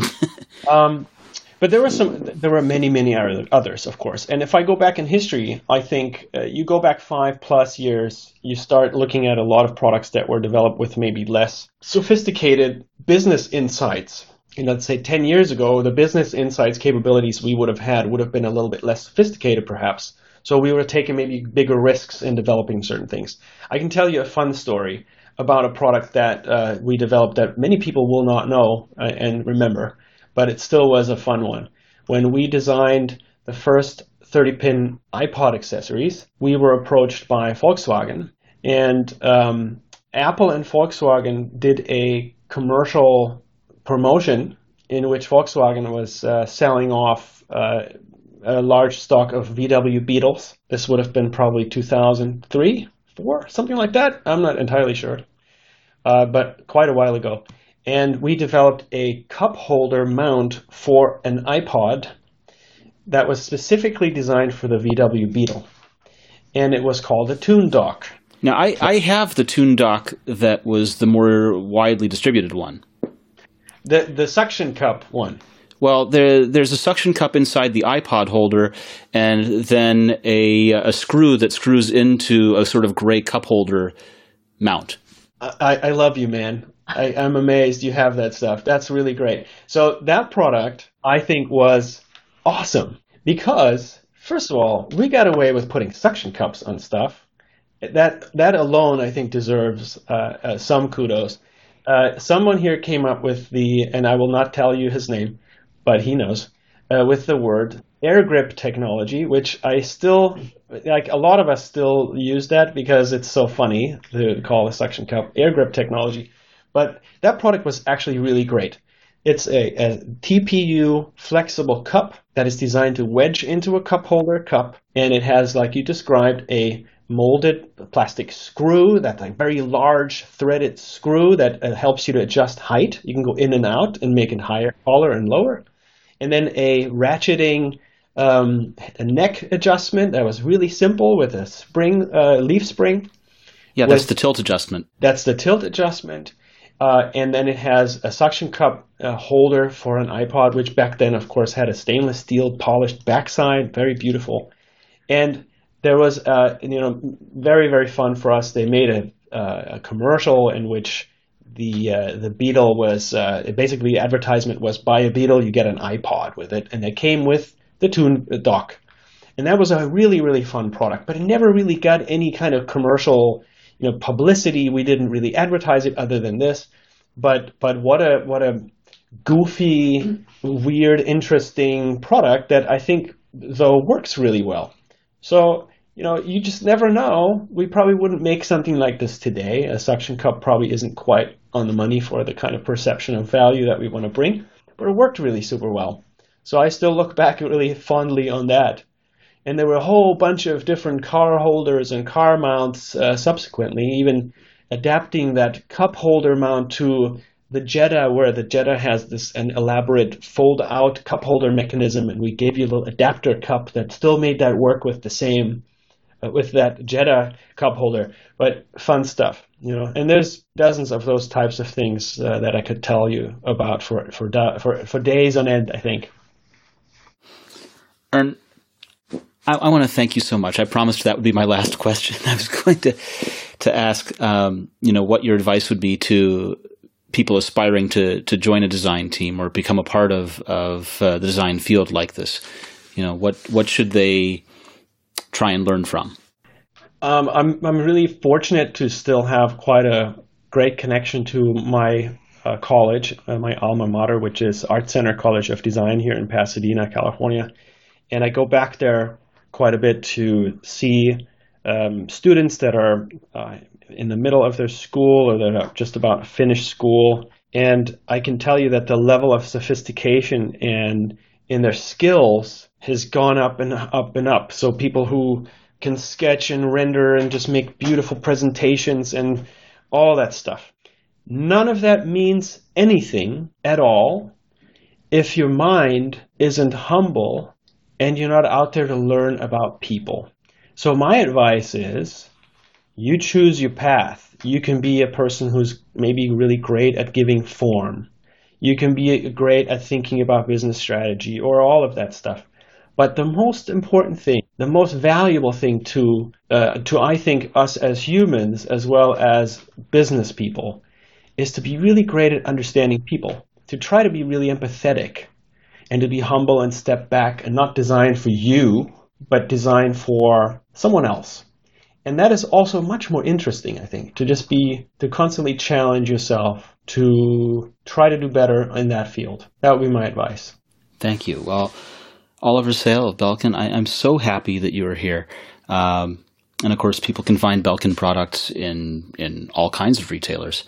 S4: But there were many, many others, of course. And if I go back in history, I think you go back 5+ years, you start looking at a lot of products that were developed with maybe less sophisticated business insights. And let's say 10 years ago, the business insights capabilities we would have had would have been a little bit less sophisticated, perhaps. So we would have taken maybe bigger risks in developing certain things. I can tell you a fun story about a product that we developed that many people will not know and remember, but it still was a fun one. When we designed the first 30-pin iPod accessories, we were approached by Volkswagen, and Apple and Volkswagen did a commercial promotion in which Volkswagen was selling off a large stock of VW Beetles. This would have been probably 2003, 4, something like that. I'm not entirely sure, but quite a while ago. And we developed a cup holder mount for an iPod that was specifically designed for the VW Beetle. And it was called a Toon Dock.
S2: Now, I have the Toon Dock that was the more widely distributed one.
S4: The suction cup one.
S2: Well, there's a suction cup inside the iPod holder, and then a screw that screws into a sort of gray cup holder mount.
S4: I love you, man. I'm amazed you have that stuff. That's really great. So that product, I think, was awesome because, first of all, we got away with putting suction cups on stuff. That alone, I think, deserves some kudos. Someone here came up with and I will not tell you his name, but he knows, with the word air grip technology, which I still, like a lot of us still use that because it's so funny to call a suction cup air grip technology. But that product was actually really great. It's a TPU flexible cup that is designed to wedge into a cup holder cup, and it has, like you described, a molded plastic screw, that like very large threaded screw that helps you to adjust height. You can go in and out and make it higher, taller, and lower. And then a ratcheting a neck adjustment that was really simple with a spring, leaf spring.
S2: Yeah, that's the tilt adjustment.
S4: That's the tilt adjustment. And then it has a suction cup holder for an iPod, which back then, of course, had a stainless steel polished backside, very beautiful. And there was, very, very fun for us. They made a commercial in which the Beetle was basically the advertisement was buy a Beetle, you get an iPod with it, and it came with the Tune dock. And that was a really, really fun product, but it never really got any kind of commercial publicity. We didn't really advertise it other than this, but what a goofy, weird, interesting product that I think though works really well. So you just never know. We probably wouldn't make something like this today. A suction cup probably isn't quite on the money for the kind of perception of value that we want to bring, but it worked really super well. So I still look back really fondly on that. And there were a whole bunch of different car holders and car mounts subsequently, even adapting that cup holder mount to the Jetta, where the Jetta has an elaborate fold-out cup holder mechanism, and we gave you a little adapter cup that still made that work with the same, with that Jetta cup holder. But fun stuff, And there's dozens of those types of things that I could tell you about for days on end, I think.
S2: And I want to thank you so much. I promised that would be my last question. I was going to ask, what your advice would be to people aspiring to join a design team or become a part of the design field like this. What should they try and learn from?
S4: I'm really fortunate to still have quite a great connection to my college, my alma mater, which is Art Center College of Design here in Pasadena, California. And I go back there quite a bit to see students that are in the middle of their school or that are just about finished school. And I can tell you that the level of sophistication and in their skills has gone up and up and up. So people who can sketch and render and just make beautiful presentations and all that stuff. None of that means anything at all if your mind isn't humble and you're not out there to learn about people. So my advice is, you choose your path. You can be a person who's maybe really great at giving form. You can be great at thinking about business strategy or all of that stuff. But the most important thing, the most valuable thing to I think us as humans as well as business people is to be really great at understanding people, to try to be really empathetic, and to be humble and step back and not design for you, but design for someone else. And that is also much more interesting, I think, to constantly challenge yourself to try to do better in that field. That would be my advice.
S2: Thank you. Well, Oliver Sale of Belkin, I'm so happy that you are here. And of course, people can find Belkin products in all kinds of retailers.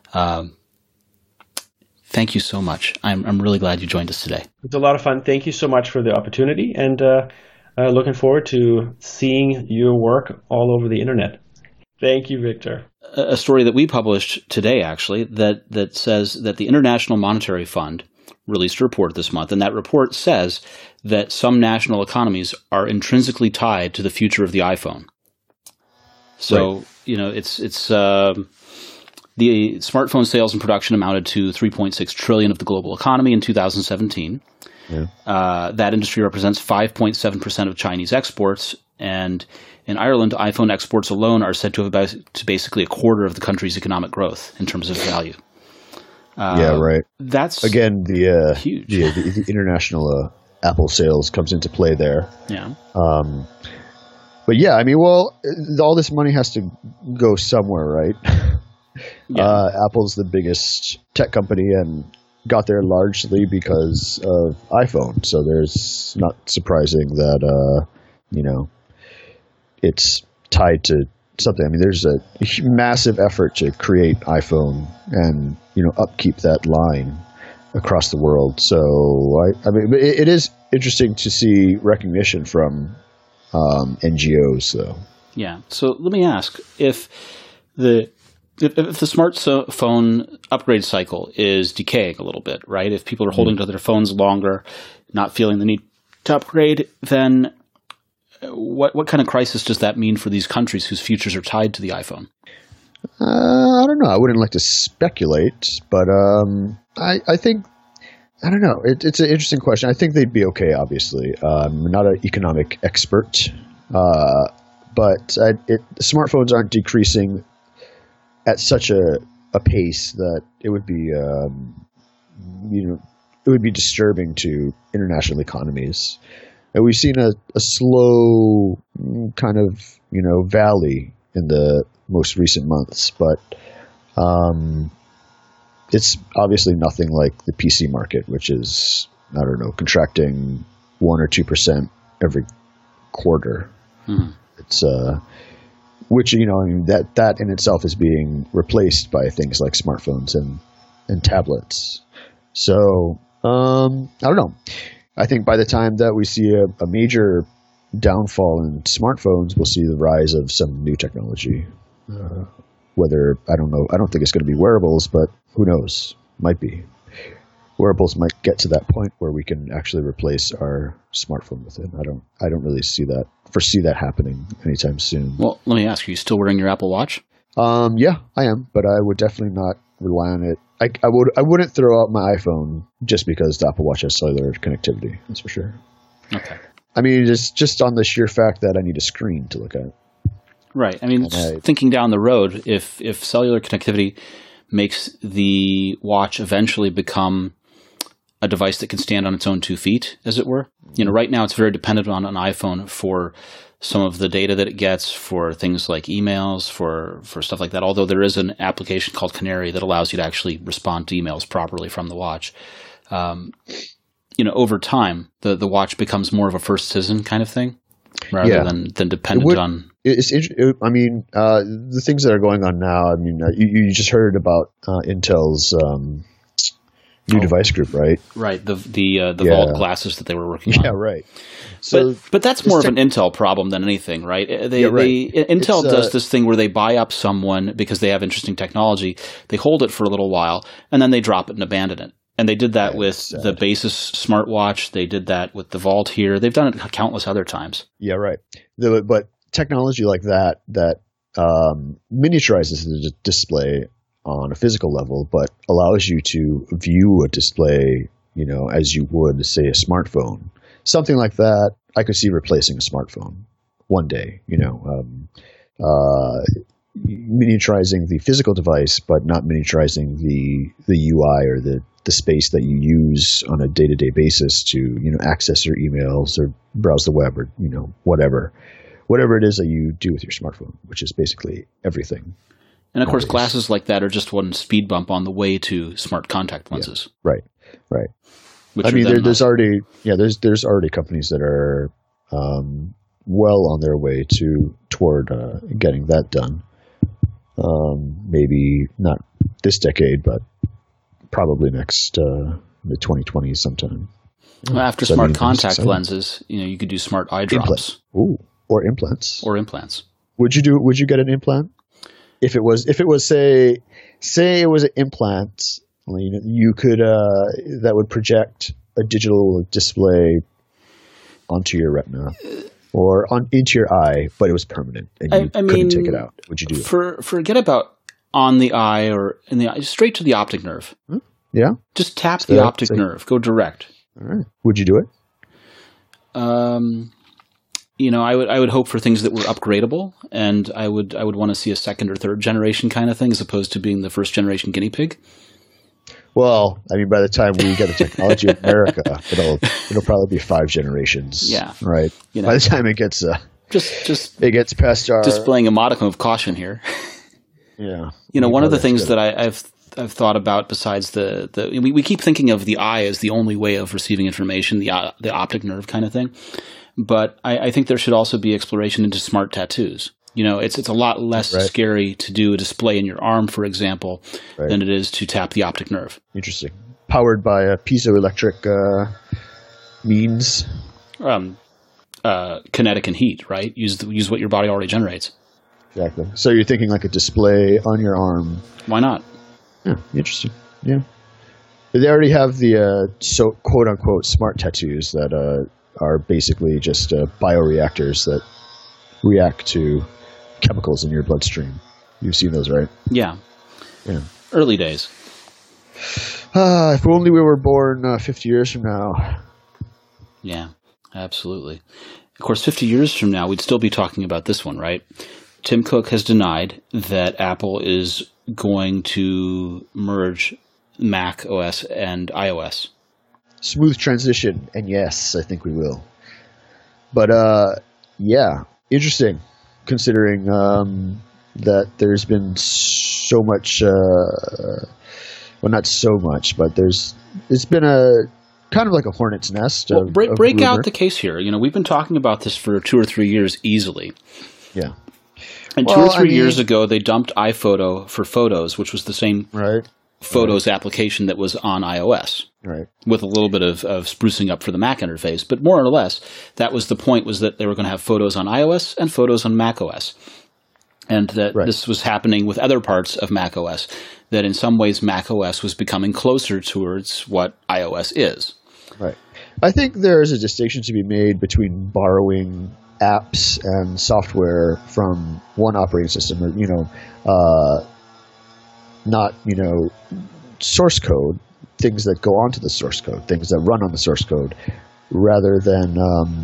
S2: Thank you so much. I'm really glad you joined us today.
S4: It's a lot of fun. Thank you so much for the opportunity, and looking forward to seeing your work all over the internet. Thank you, Victor.
S2: A story that we published today, actually, that says that the International Monetary Fund released a report this month, and that report says that some national economies are intrinsically tied to the future of the iPhone. So, right. It's the smartphone sales and production amounted to $3.6 trillion of the global economy in 2017. Yeah. That industry represents 5.7% of Chinese exports, and in Ireland, iPhone exports alone are said to have to basically a quarter of the country's economic growth in terms of value.
S3: Yeah, right.
S2: That's
S3: again the
S2: huge.
S3: The international Apple sales comes into play there.
S2: Yeah.
S3: But yeah, I mean, well, all this money has to go somewhere, right? Yeah. Apple's the biggest tech company and got there largely because of iPhone. So there's not surprising that, it's tied to something. I mean, there's a massive effort to create iPhone and, upkeep that line across the world. So, I mean, it is interesting to see recognition from NGOs, though.
S2: Yeah. So let me ask, if the smartphone upgrade cycle is decaying a little bit, right? If people are holding to their phones longer, not feeling the need to upgrade, then what kind of crisis does that mean for these countries whose futures are tied to the iPhone?
S3: I don't know. I wouldn't like to speculate, but I think, I don't know. It's an interesting question. I think they'd be okay, obviously. I'm not an economic expert, but smartphones aren't decreasing at such a pace that it would be, it would be disturbing to international economies. And we've seen a slow kind of, valley in the most recent months, but it's obviously nothing like the PC market, which is, I don't know, contracting 1 or 2% every quarter. It's which that in itself is being replaced by things like smartphones and tablets. So I don't know. I think by the time that we see a major downfall in smartphones, we'll see the rise of some new technology. Whether, I don't know, I don't think it's going to be wearables, but who knows? Might be. Wearables might get to that point where we can actually replace our smartphone with it. I don't really foresee that happening anytime soon.
S2: Well, let me ask, are you still wearing your Apple Watch?
S3: Yeah, I am, but I would definitely not rely on it. I wouldn't throw out my iPhone just because the Apple Watch has cellular connectivity. That's for sure.
S2: Okay.
S3: I mean, just on the sheer fact that I need a screen to look at.
S2: Right. I mean, thinking down the road, if cellular connectivity makes the watch eventually become a device that can stand on its own 2 feet, as it were. Right now it's very dependent on an iPhone for some of the data that it gets, for things like emails, for stuff like that. Although there is an application called Canary that allows you to actually respond to emails properly from the watch. Over time, the watch becomes more of a first citizen kind of thing, rather than dependent on.
S3: I mean, the things that are going on now. I mean, you just heard about Intel's new device group, right?
S2: Right. The Vault glasses that they were working on.
S3: Yeah, right. So,
S2: but that's more of an Intel problem than anything, right? Intel does this thing where they buy up someone because they have interesting technology. They hold it for a little while, and then they drop it and abandon it. And they did that with the Basis smartwatch. They did that with the Vault here. They've done it countless other times.
S3: Yeah, right. But technology like that miniaturizes the display on a physical level, but allows you to view a display, as you would, say, a smartphone. Something like that, I could see replacing a smartphone one day, miniaturizing the physical device, but not miniaturizing the UI or the space that you use on a day-to-day basis to, access your emails or browse the web or, whatever it is that you do with your smartphone, which is basically everything.
S2: And of course, glasses like that are just one speed bump on the way to smart contact lenses.
S3: Yeah, right. I mean, there's already companies that are well on their way toward getting that done. Maybe not this decade, but probably next the 2020s sometime.
S2: Well, after smart contact lenses, you could do smart eye drops.
S3: Or implants. Would you get an implant? If it was say it was an implant, you could that would project a digital display onto your retina or into your eye, but it was permanent and you couldn't take it out. Would you do it?
S2: Forget about on the eye or in the eye, straight to the optic nerve.
S3: Yeah.
S2: Just tap the optic nerve. Go direct.
S3: All right. Would you do it?
S2: I would hope for things that were upgradable, and I would want to see a second or third generation kind of thing, as opposed to being the first generation guinea pig.
S3: Well, I mean, by the time we get the technology in America, it'll probably be 5 generations.
S2: Yeah,
S3: right. By the time it gets
S2: just
S3: it gets past our
S2: displaying a modicum of caution here.
S3: Yeah.
S2: One of the things that I've thought about, besides we keep thinking of the eye as the only way of receiving information, the optic nerve kind of thing. But I think there should also be exploration into smart tattoos. It's a lot less scary to do a display in your arm, for example, than it is to tap the optic nerve.
S3: Interesting. Powered by a piezoelectric means.
S2: kinetic and heat, right? Use what your body already generates.
S3: Exactly. So you're thinking like a display on your arm.
S2: Why not?
S3: Yeah, interesting. Yeah. They already have the so quote unquote smart tattoos that are basically just bioreactors that react to chemicals in your bloodstream. You've seen those, right?
S2: Yeah.
S3: Yeah.
S2: Early days.
S3: If only we were born 50 years from now.
S2: Yeah, absolutely. Of course, 50 years from now, we'd still be talking about this one, right? Tim Cook has denied that Apple is going to merge Mac OS and iOS.
S3: Smooth transition, and yes, I think we will. But yeah, interesting, considering that there's been so much. Well, not so much, but it's been a kind of like a hornet's nest.
S2: Well, break
S3: rumor.
S2: out the case here. We've been talking about this for 2 or 3 years easily.
S3: Yeah.
S2: And 2 or 3 years ago, they dumped iPhoto for Photos, which was the same Photos application that was on iOS, with a little bit of sprucing up for the Mac interface. But more or less, that was the point, was that they were going to have Photos on iOS and Photos on macOS. And that this was happening with other parts of macOS, that in some ways macOS was becoming closer towards what iOS is.
S3: Right. I think there is a distinction to be made between borrowing apps and software from one operating system, not, source code, things that go onto the source code, things that run on the source code, rather than,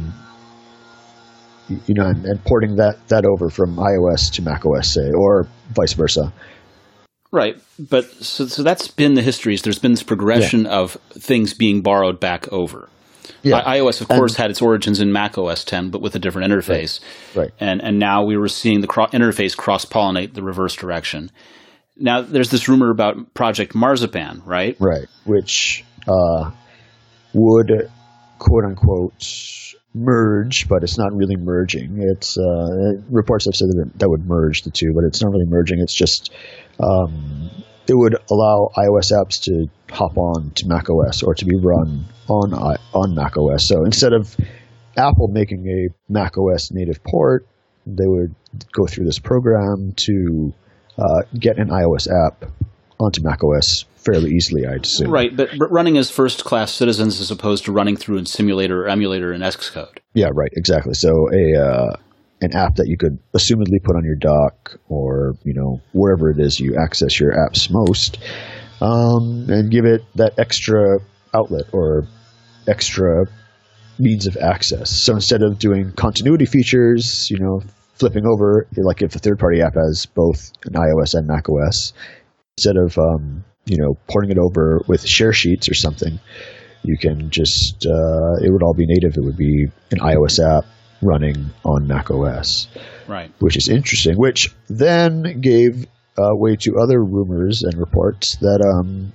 S3: and porting that over from iOS to macOS, say, or vice versa.
S2: Right. But so that's been the histories. There's been this progression of things being borrowed back over. Yeah. iOS, of course, had its origins in macOS 10, but with a different interface.
S3: Right.
S2: And now we were seeing the interface cross-pollinate the reverse direction. Now, there's this rumor about Project Marzipan, right?
S3: Right, which would, quote-unquote, merge, but it's not really merging. It's reports have said that would merge the two, but it's not really merging. It's just it would allow iOS apps to hop on to macOS or to be run on macOS. So instead of Apple making a macOS native port, they would go through this program to get an iOS app onto macOS fairly easily, I'd assume.
S2: Right, but running as first-class citizens as opposed to running through a simulator or emulator in Xcode.
S3: Yeah, right, exactly. So an app that you could assumedly put on your dock or, wherever it is you access your apps most, and give it that extra outlet or extra means of access. So instead of doing continuity features, flipping over, like if a third-party app has both an iOS and macOS, instead of porting it over with share sheets or something, you can just it would all be native. It would be an iOS app running on macOS,
S2: right?
S3: Which is interesting. Which then gave way to other rumors and reports that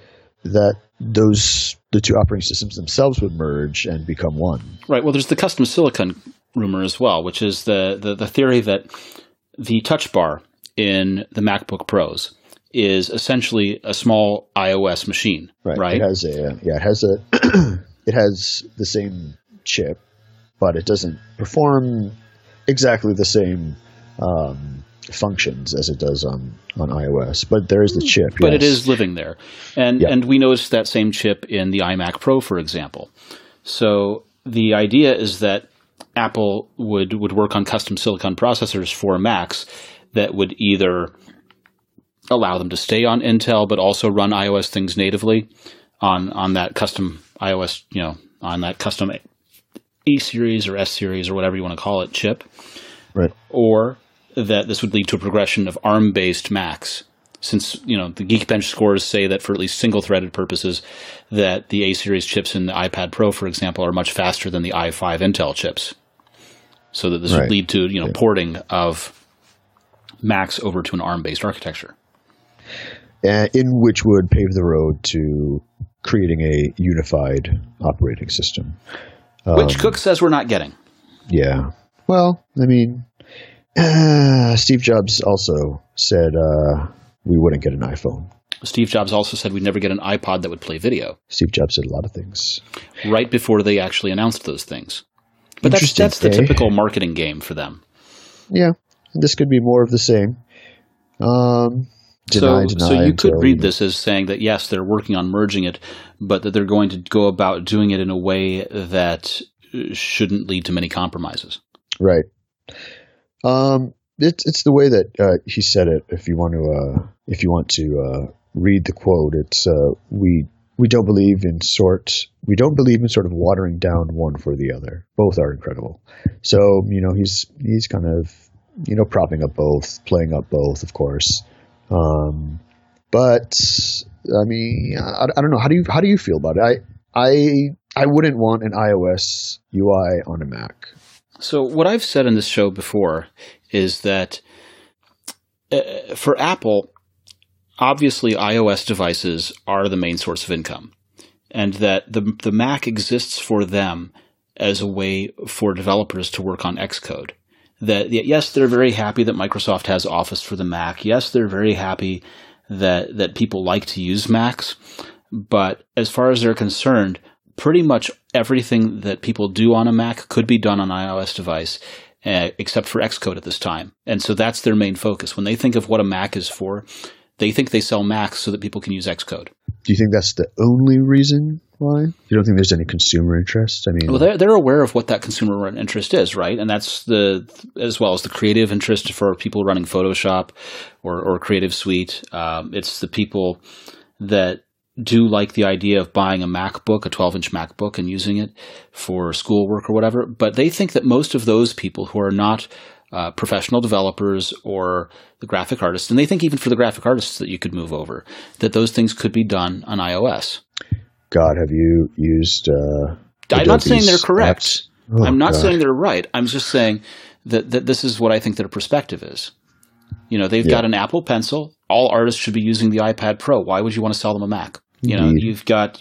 S3: the two operating systems themselves would merge and become one.
S2: Right. Well, there's the custom silicon rumor as well, which is the theory that the touch bar in the MacBook Pros is essentially a small iOS machine, right?
S3: It has it has the same chip, but it doesn't perform exactly the same functions as it does on iOS. But there is the chip.
S2: But
S3: yes.
S2: It is living there, and we noticed that same chip in the iMac Pro, for example. So the idea is that Apple would work on custom silicon processors for Macs that would either allow them to stay on Intel, but also run iOS things natively on that custom iOS, on that custom E series or S series or whatever you want to call it chip.
S3: Right.
S2: Or that this would lead to a progression of ARM-based Macs. Since, the Geekbench scores say that for at least single-threaded purposes, that the A-series chips in the iPad Pro, for example, are much faster than the i5 Intel chips. So that this would lead to, porting of Macs over to an ARM-based architecture.
S3: In which would pave the road to creating a unified operating system.
S2: Which Cook says we're not getting.
S3: Yeah. Well, I mean, Steve Jobs also said we wouldn't get an iPhone.
S2: Steve Jobs also said we'd never get an iPod that would play video.
S3: Steve Jobs said a lot of things.
S2: Right before they actually announced those things. But
S3: Interesting.
S2: that's the typical marketing game for them.
S3: Yeah, this could be more of the same.
S2: So you could read this as saying that, yes, they're working on merging it, but that they're going to go about doing it in a way that shouldn't lead to many compromises.
S3: Right. It's the way that he said it. If you want to read the quote, it's we don't believe in sort of watering down one for the other. Both are incredible. So he's kind of propping up both, playing up both, of course. But I mean, I don't know. How do you feel about it? I wouldn't want an iOS UI on a Mac.
S2: So what I've said in this show before is that for Apple, obviously iOS devices are the main source of income, and that the Mac exists for them as a way for developers to work on Xcode. That yes, they're very happy that Microsoft has Office for the Mac. Yes, they're very happy that people like to use Macs. But as far as they're concerned, pretty much everything that people do on a Mac could be done on an iOS device, except for Xcode at this time. And so that's their main focus. When they think of what a Mac is for, they think they sell Macs so that people can use Xcode.
S3: Do you think that's the only reason why? You don't think there's any consumer interest? I mean,
S2: well, they're aware of what that consumer interest is, right? And that's as well as the creative interest for people running Photoshop or Creative Suite. It's the people that do like the idea of buying a MacBook, a 12-inch MacBook, and using it for schoolwork or whatever. But they think that most of those people who are not professional developers or the graphic artists, and they think even for the graphic artists that you could move over, that those things could be done on iOS.
S3: God, have you used
S2: I'm not saying they're correct.
S3: Apps? Oh,
S2: I'm not
S3: God.
S2: saying they're right. I'm just saying that this is what I think their perspective is. They've got an Apple Pencil. All artists should be using the iPad Pro. Why would you want to sell them a Mac? You've got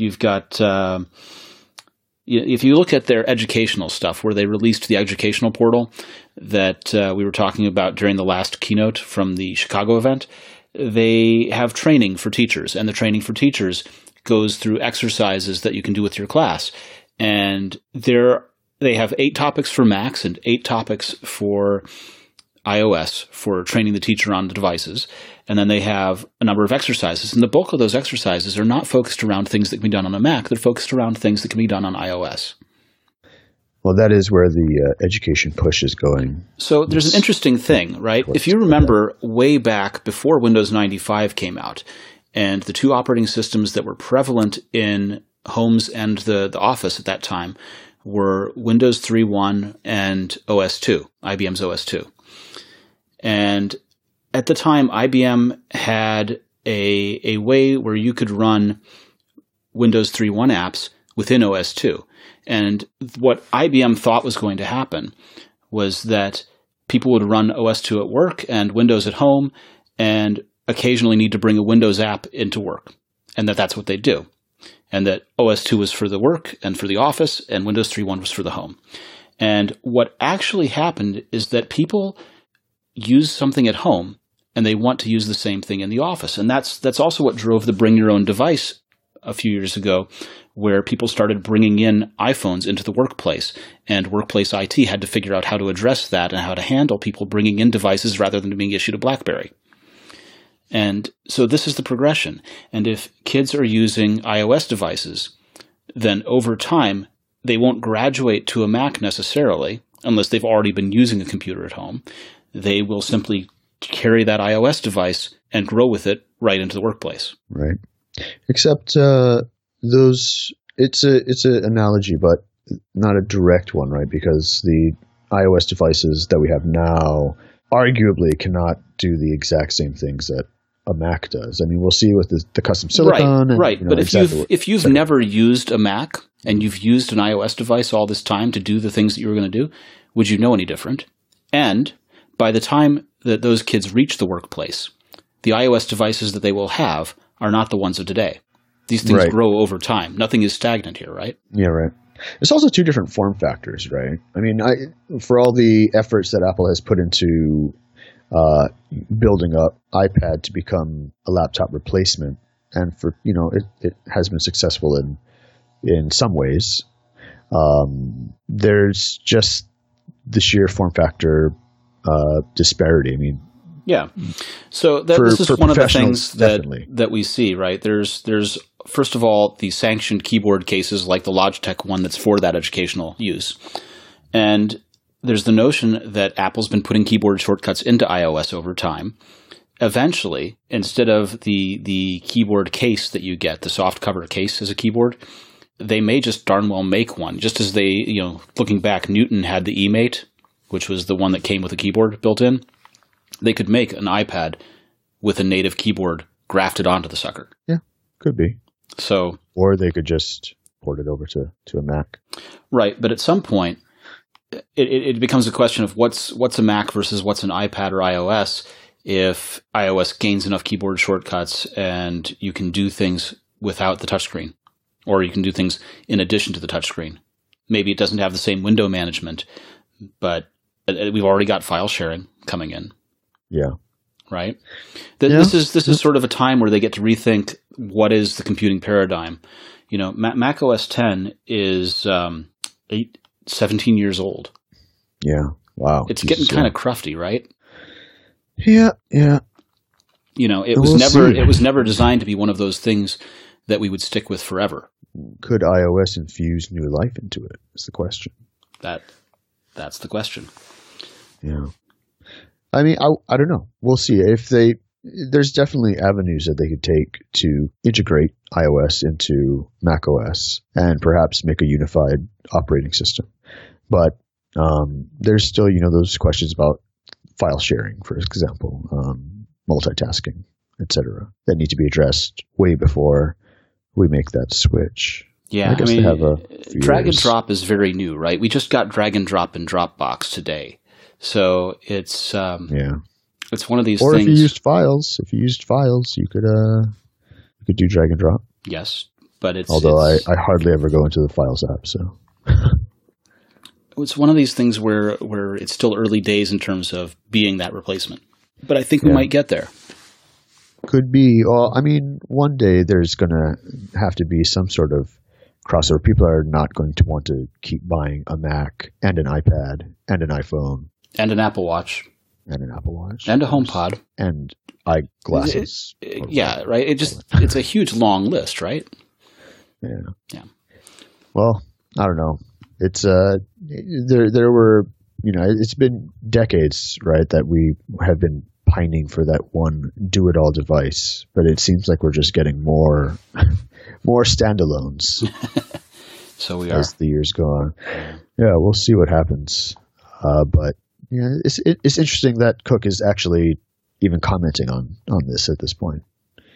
S2: if you look at their educational stuff, where they released the educational portal that we were talking about during the last keynote from the Chicago event, they have training for teachers, and the training for teachers goes through exercises that you can do with your class. And they have 8 topics for Macs and 8 topics for iOS for training the teacher on the devices. And then they have a number of exercises. And the bulk of those exercises are not focused around things that can be done on a Mac. They're focused around things that can be done on iOS.
S3: Well, that is where the education push is going.
S2: So there's an interesting thing, right? If you remember way back before Windows 95 came out, and the 2 operating systems that were prevalent in homes and the office at that time were Windows 3.1 and OS/2, IBM's OS/2. And at the time, IBM had a way where you could run Windows 3.1 apps within OS/2. And what IBM thought was going to happen was that people would run OS/2 at work and Windows at home, and occasionally need to bring a Windows app into work, and that's what they do. And that OS/2 was for the work and for the office, and Windows 3.1 was for the home. And what actually happened is that people use something at home, and they want to use the same thing in the office. And that's also what drove the bring your own device a few years ago, where people started bringing in iPhones into the workplace, and workplace IT had to figure out how to address that and how to handle people bringing in devices rather than being issued a BlackBerry. And so this is the progression. And if kids are using iOS devices, then over time, they won't graduate to a Mac necessarily, unless they've already been using a computer at home. They will simply carry that iOS device and grow with it right into the workplace.
S3: Right. Except it's an analogy, but not a direct one, right? Because the iOS devices that we have now arguably cannot do the exact same things that a Mac does. I mean, we'll see with the custom silicon.
S2: Right. But if you've never used a Mac and you've used an iOS device all this time to do the things that you were going to do, would you know any different? And by the time that those kids reach the workplace, the iOS devices that they will have are not the ones of today. These things grow over time. Nothing is stagnant here, right?
S3: Yeah, right. There's also 2 different form factors, right? I mean, for all the efforts that Apple has put into building up iPad to become a laptop replacement, and for it has been successful in some ways. There's just the sheer form factor disparity. I mean,
S2: yeah. So this is one of the things that we see, right? There's first of all the sanctioned keyboard cases like the Logitech one that's for that educational use, and there's the notion that Apple's been putting keyboard shortcuts into iOS over time. Eventually, instead of the keyboard case that you get, the soft cover case as a keyboard, they may just darn well make one. Just as they, looking back, Newton had the eMate, which was the one that came with a keyboard built in. They could make an iPad with a native keyboard grafted onto the sucker.
S3: Yeah, could be.
S2: So,
S3: or they could just port it over to a Mac.
S2: Right, but at some point, it becomes a question of what's a Mac versus what's an iPad or iOS. If iOS gains enough keyboard shortcuts and you can do things without the touchscreen, or you can do things in addition to the touchscreen. Maybe it doesn't have the same window management, but we've already got file sharing coming in.
S3: Yeah.
S2: Right? This is sort of a time where they get to rethink what is the computing paradigm. Mac OS X is 17 years old.
S3: Yeah. Wow.
S2: It's getting kind of crufty, right?
S3: Yeah.
S2: It was never designed to be one of those things that we would stick with forever.
S3: Could iOS infuse new life into it? Is the question.
S2: That's the question.
S3: Yeah. I mean, I don't know. We'll see. There's definitely avenues that they could take to integrate iOS into macOS and perhaps make a unified operating system. But there's still, those questions about file sharing, for example, multitasking, etc., that need to be addressed way before we make that switch.
S2: Yeah,
S3: I guess they have a few
S2: drag
S3: years.
S2: and drop is very new, right? We just got drag and drop in Dropbox today, so it's it's one of these
S3: or
S2: things.
S3: Or if you used files, you could do drag and drop.
S2: Yes, but I
S3: hardly ever go into the Files app, so.
S2: It's one of these things where it's still early days in terms of being that replacement, but I think we might get there.
S3: Could be. Well, I mean, one day there's going to have to be some sort of crossover. People are not going to want to keep buying a Mac and an iPad and an iPhone.
S2: And an Apple Watch.
S3: And an Apple Watch.
S2: And a HomePod.
S3: And eyeglasses.
S2: Yeah, right. It's a huge long list, right?
S3: Yeah. Well, I don't know. It's there were, it's been decades, right, that we have been pining for that one do-it-all device, but it seems like we're just getting more standalones.
S2: So we are.
S3: As the years go on. Yeah, we'll see what happens. But it's interesting that Cook is actually even commenting on this at this point.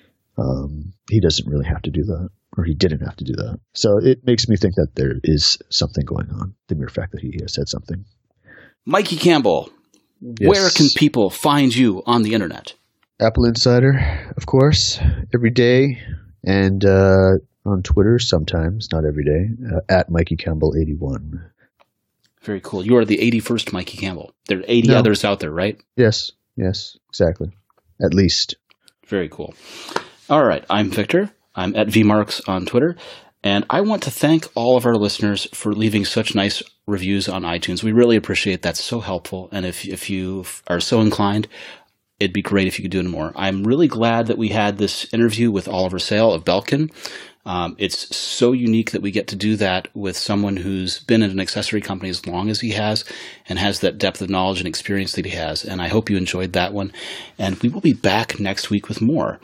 S3: He doesn't really have to do that, or he didn't have to do that. So it makes me think that there is something going on, the mere fact that he has said something.
S2: Mikey Campbell, yes. Where can people find you on the internet?
S3: Apple Insider, of course, every day, and on Twitter sometimes, not every day, at Mikey Campbell 81.
S2: Very cool. You are the 81st Mikey Campbell. There are 80 others out there, right?
S3: Yes, exactly. At least.
S2: Very cool. All right, I'm Victor. I'm at VMarks on Twitter. And I want to thank all of our listeners for leaving such nice reviews on iTunes. We really appreciate that. So helpful. And if you are so inclined, it'd be great if you could do it more. I'm really glad that we had this interview with Oliver Sale of Belkin. It's so unique that we get to do that with someone who's been in an accessory company as long as he has and has that depth of knowledge and experience that he has. And I hope you enjoyed that one. And we will be back next week with more.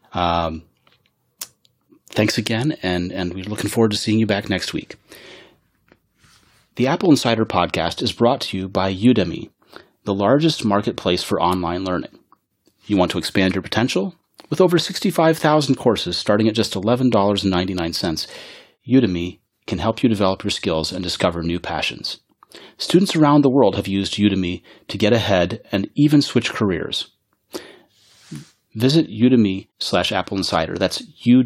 S2: Thanks again, and we're looking forward to seeing you back next week. The Apple Insider Podcast is brought to you by Udemy, the largest marketplace for online learning. You want to expand your potential? With over 65,000 courses starting at just $11.99, Udemy can help you develop your skills and discover new passions. Students around the world have used Udemy to get ahead and even switch careers. Visit Udemy/Apple Insider. That's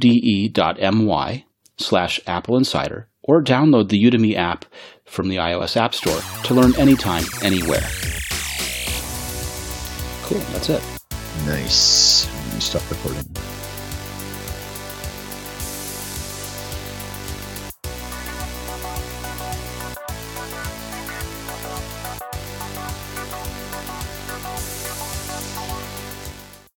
S2: ude.my/Apple Insider, or download the Udemy app from the iOS App Store to learn anytime, anywhere. Cool, that's it.
S3: Nice. Let me stop recording.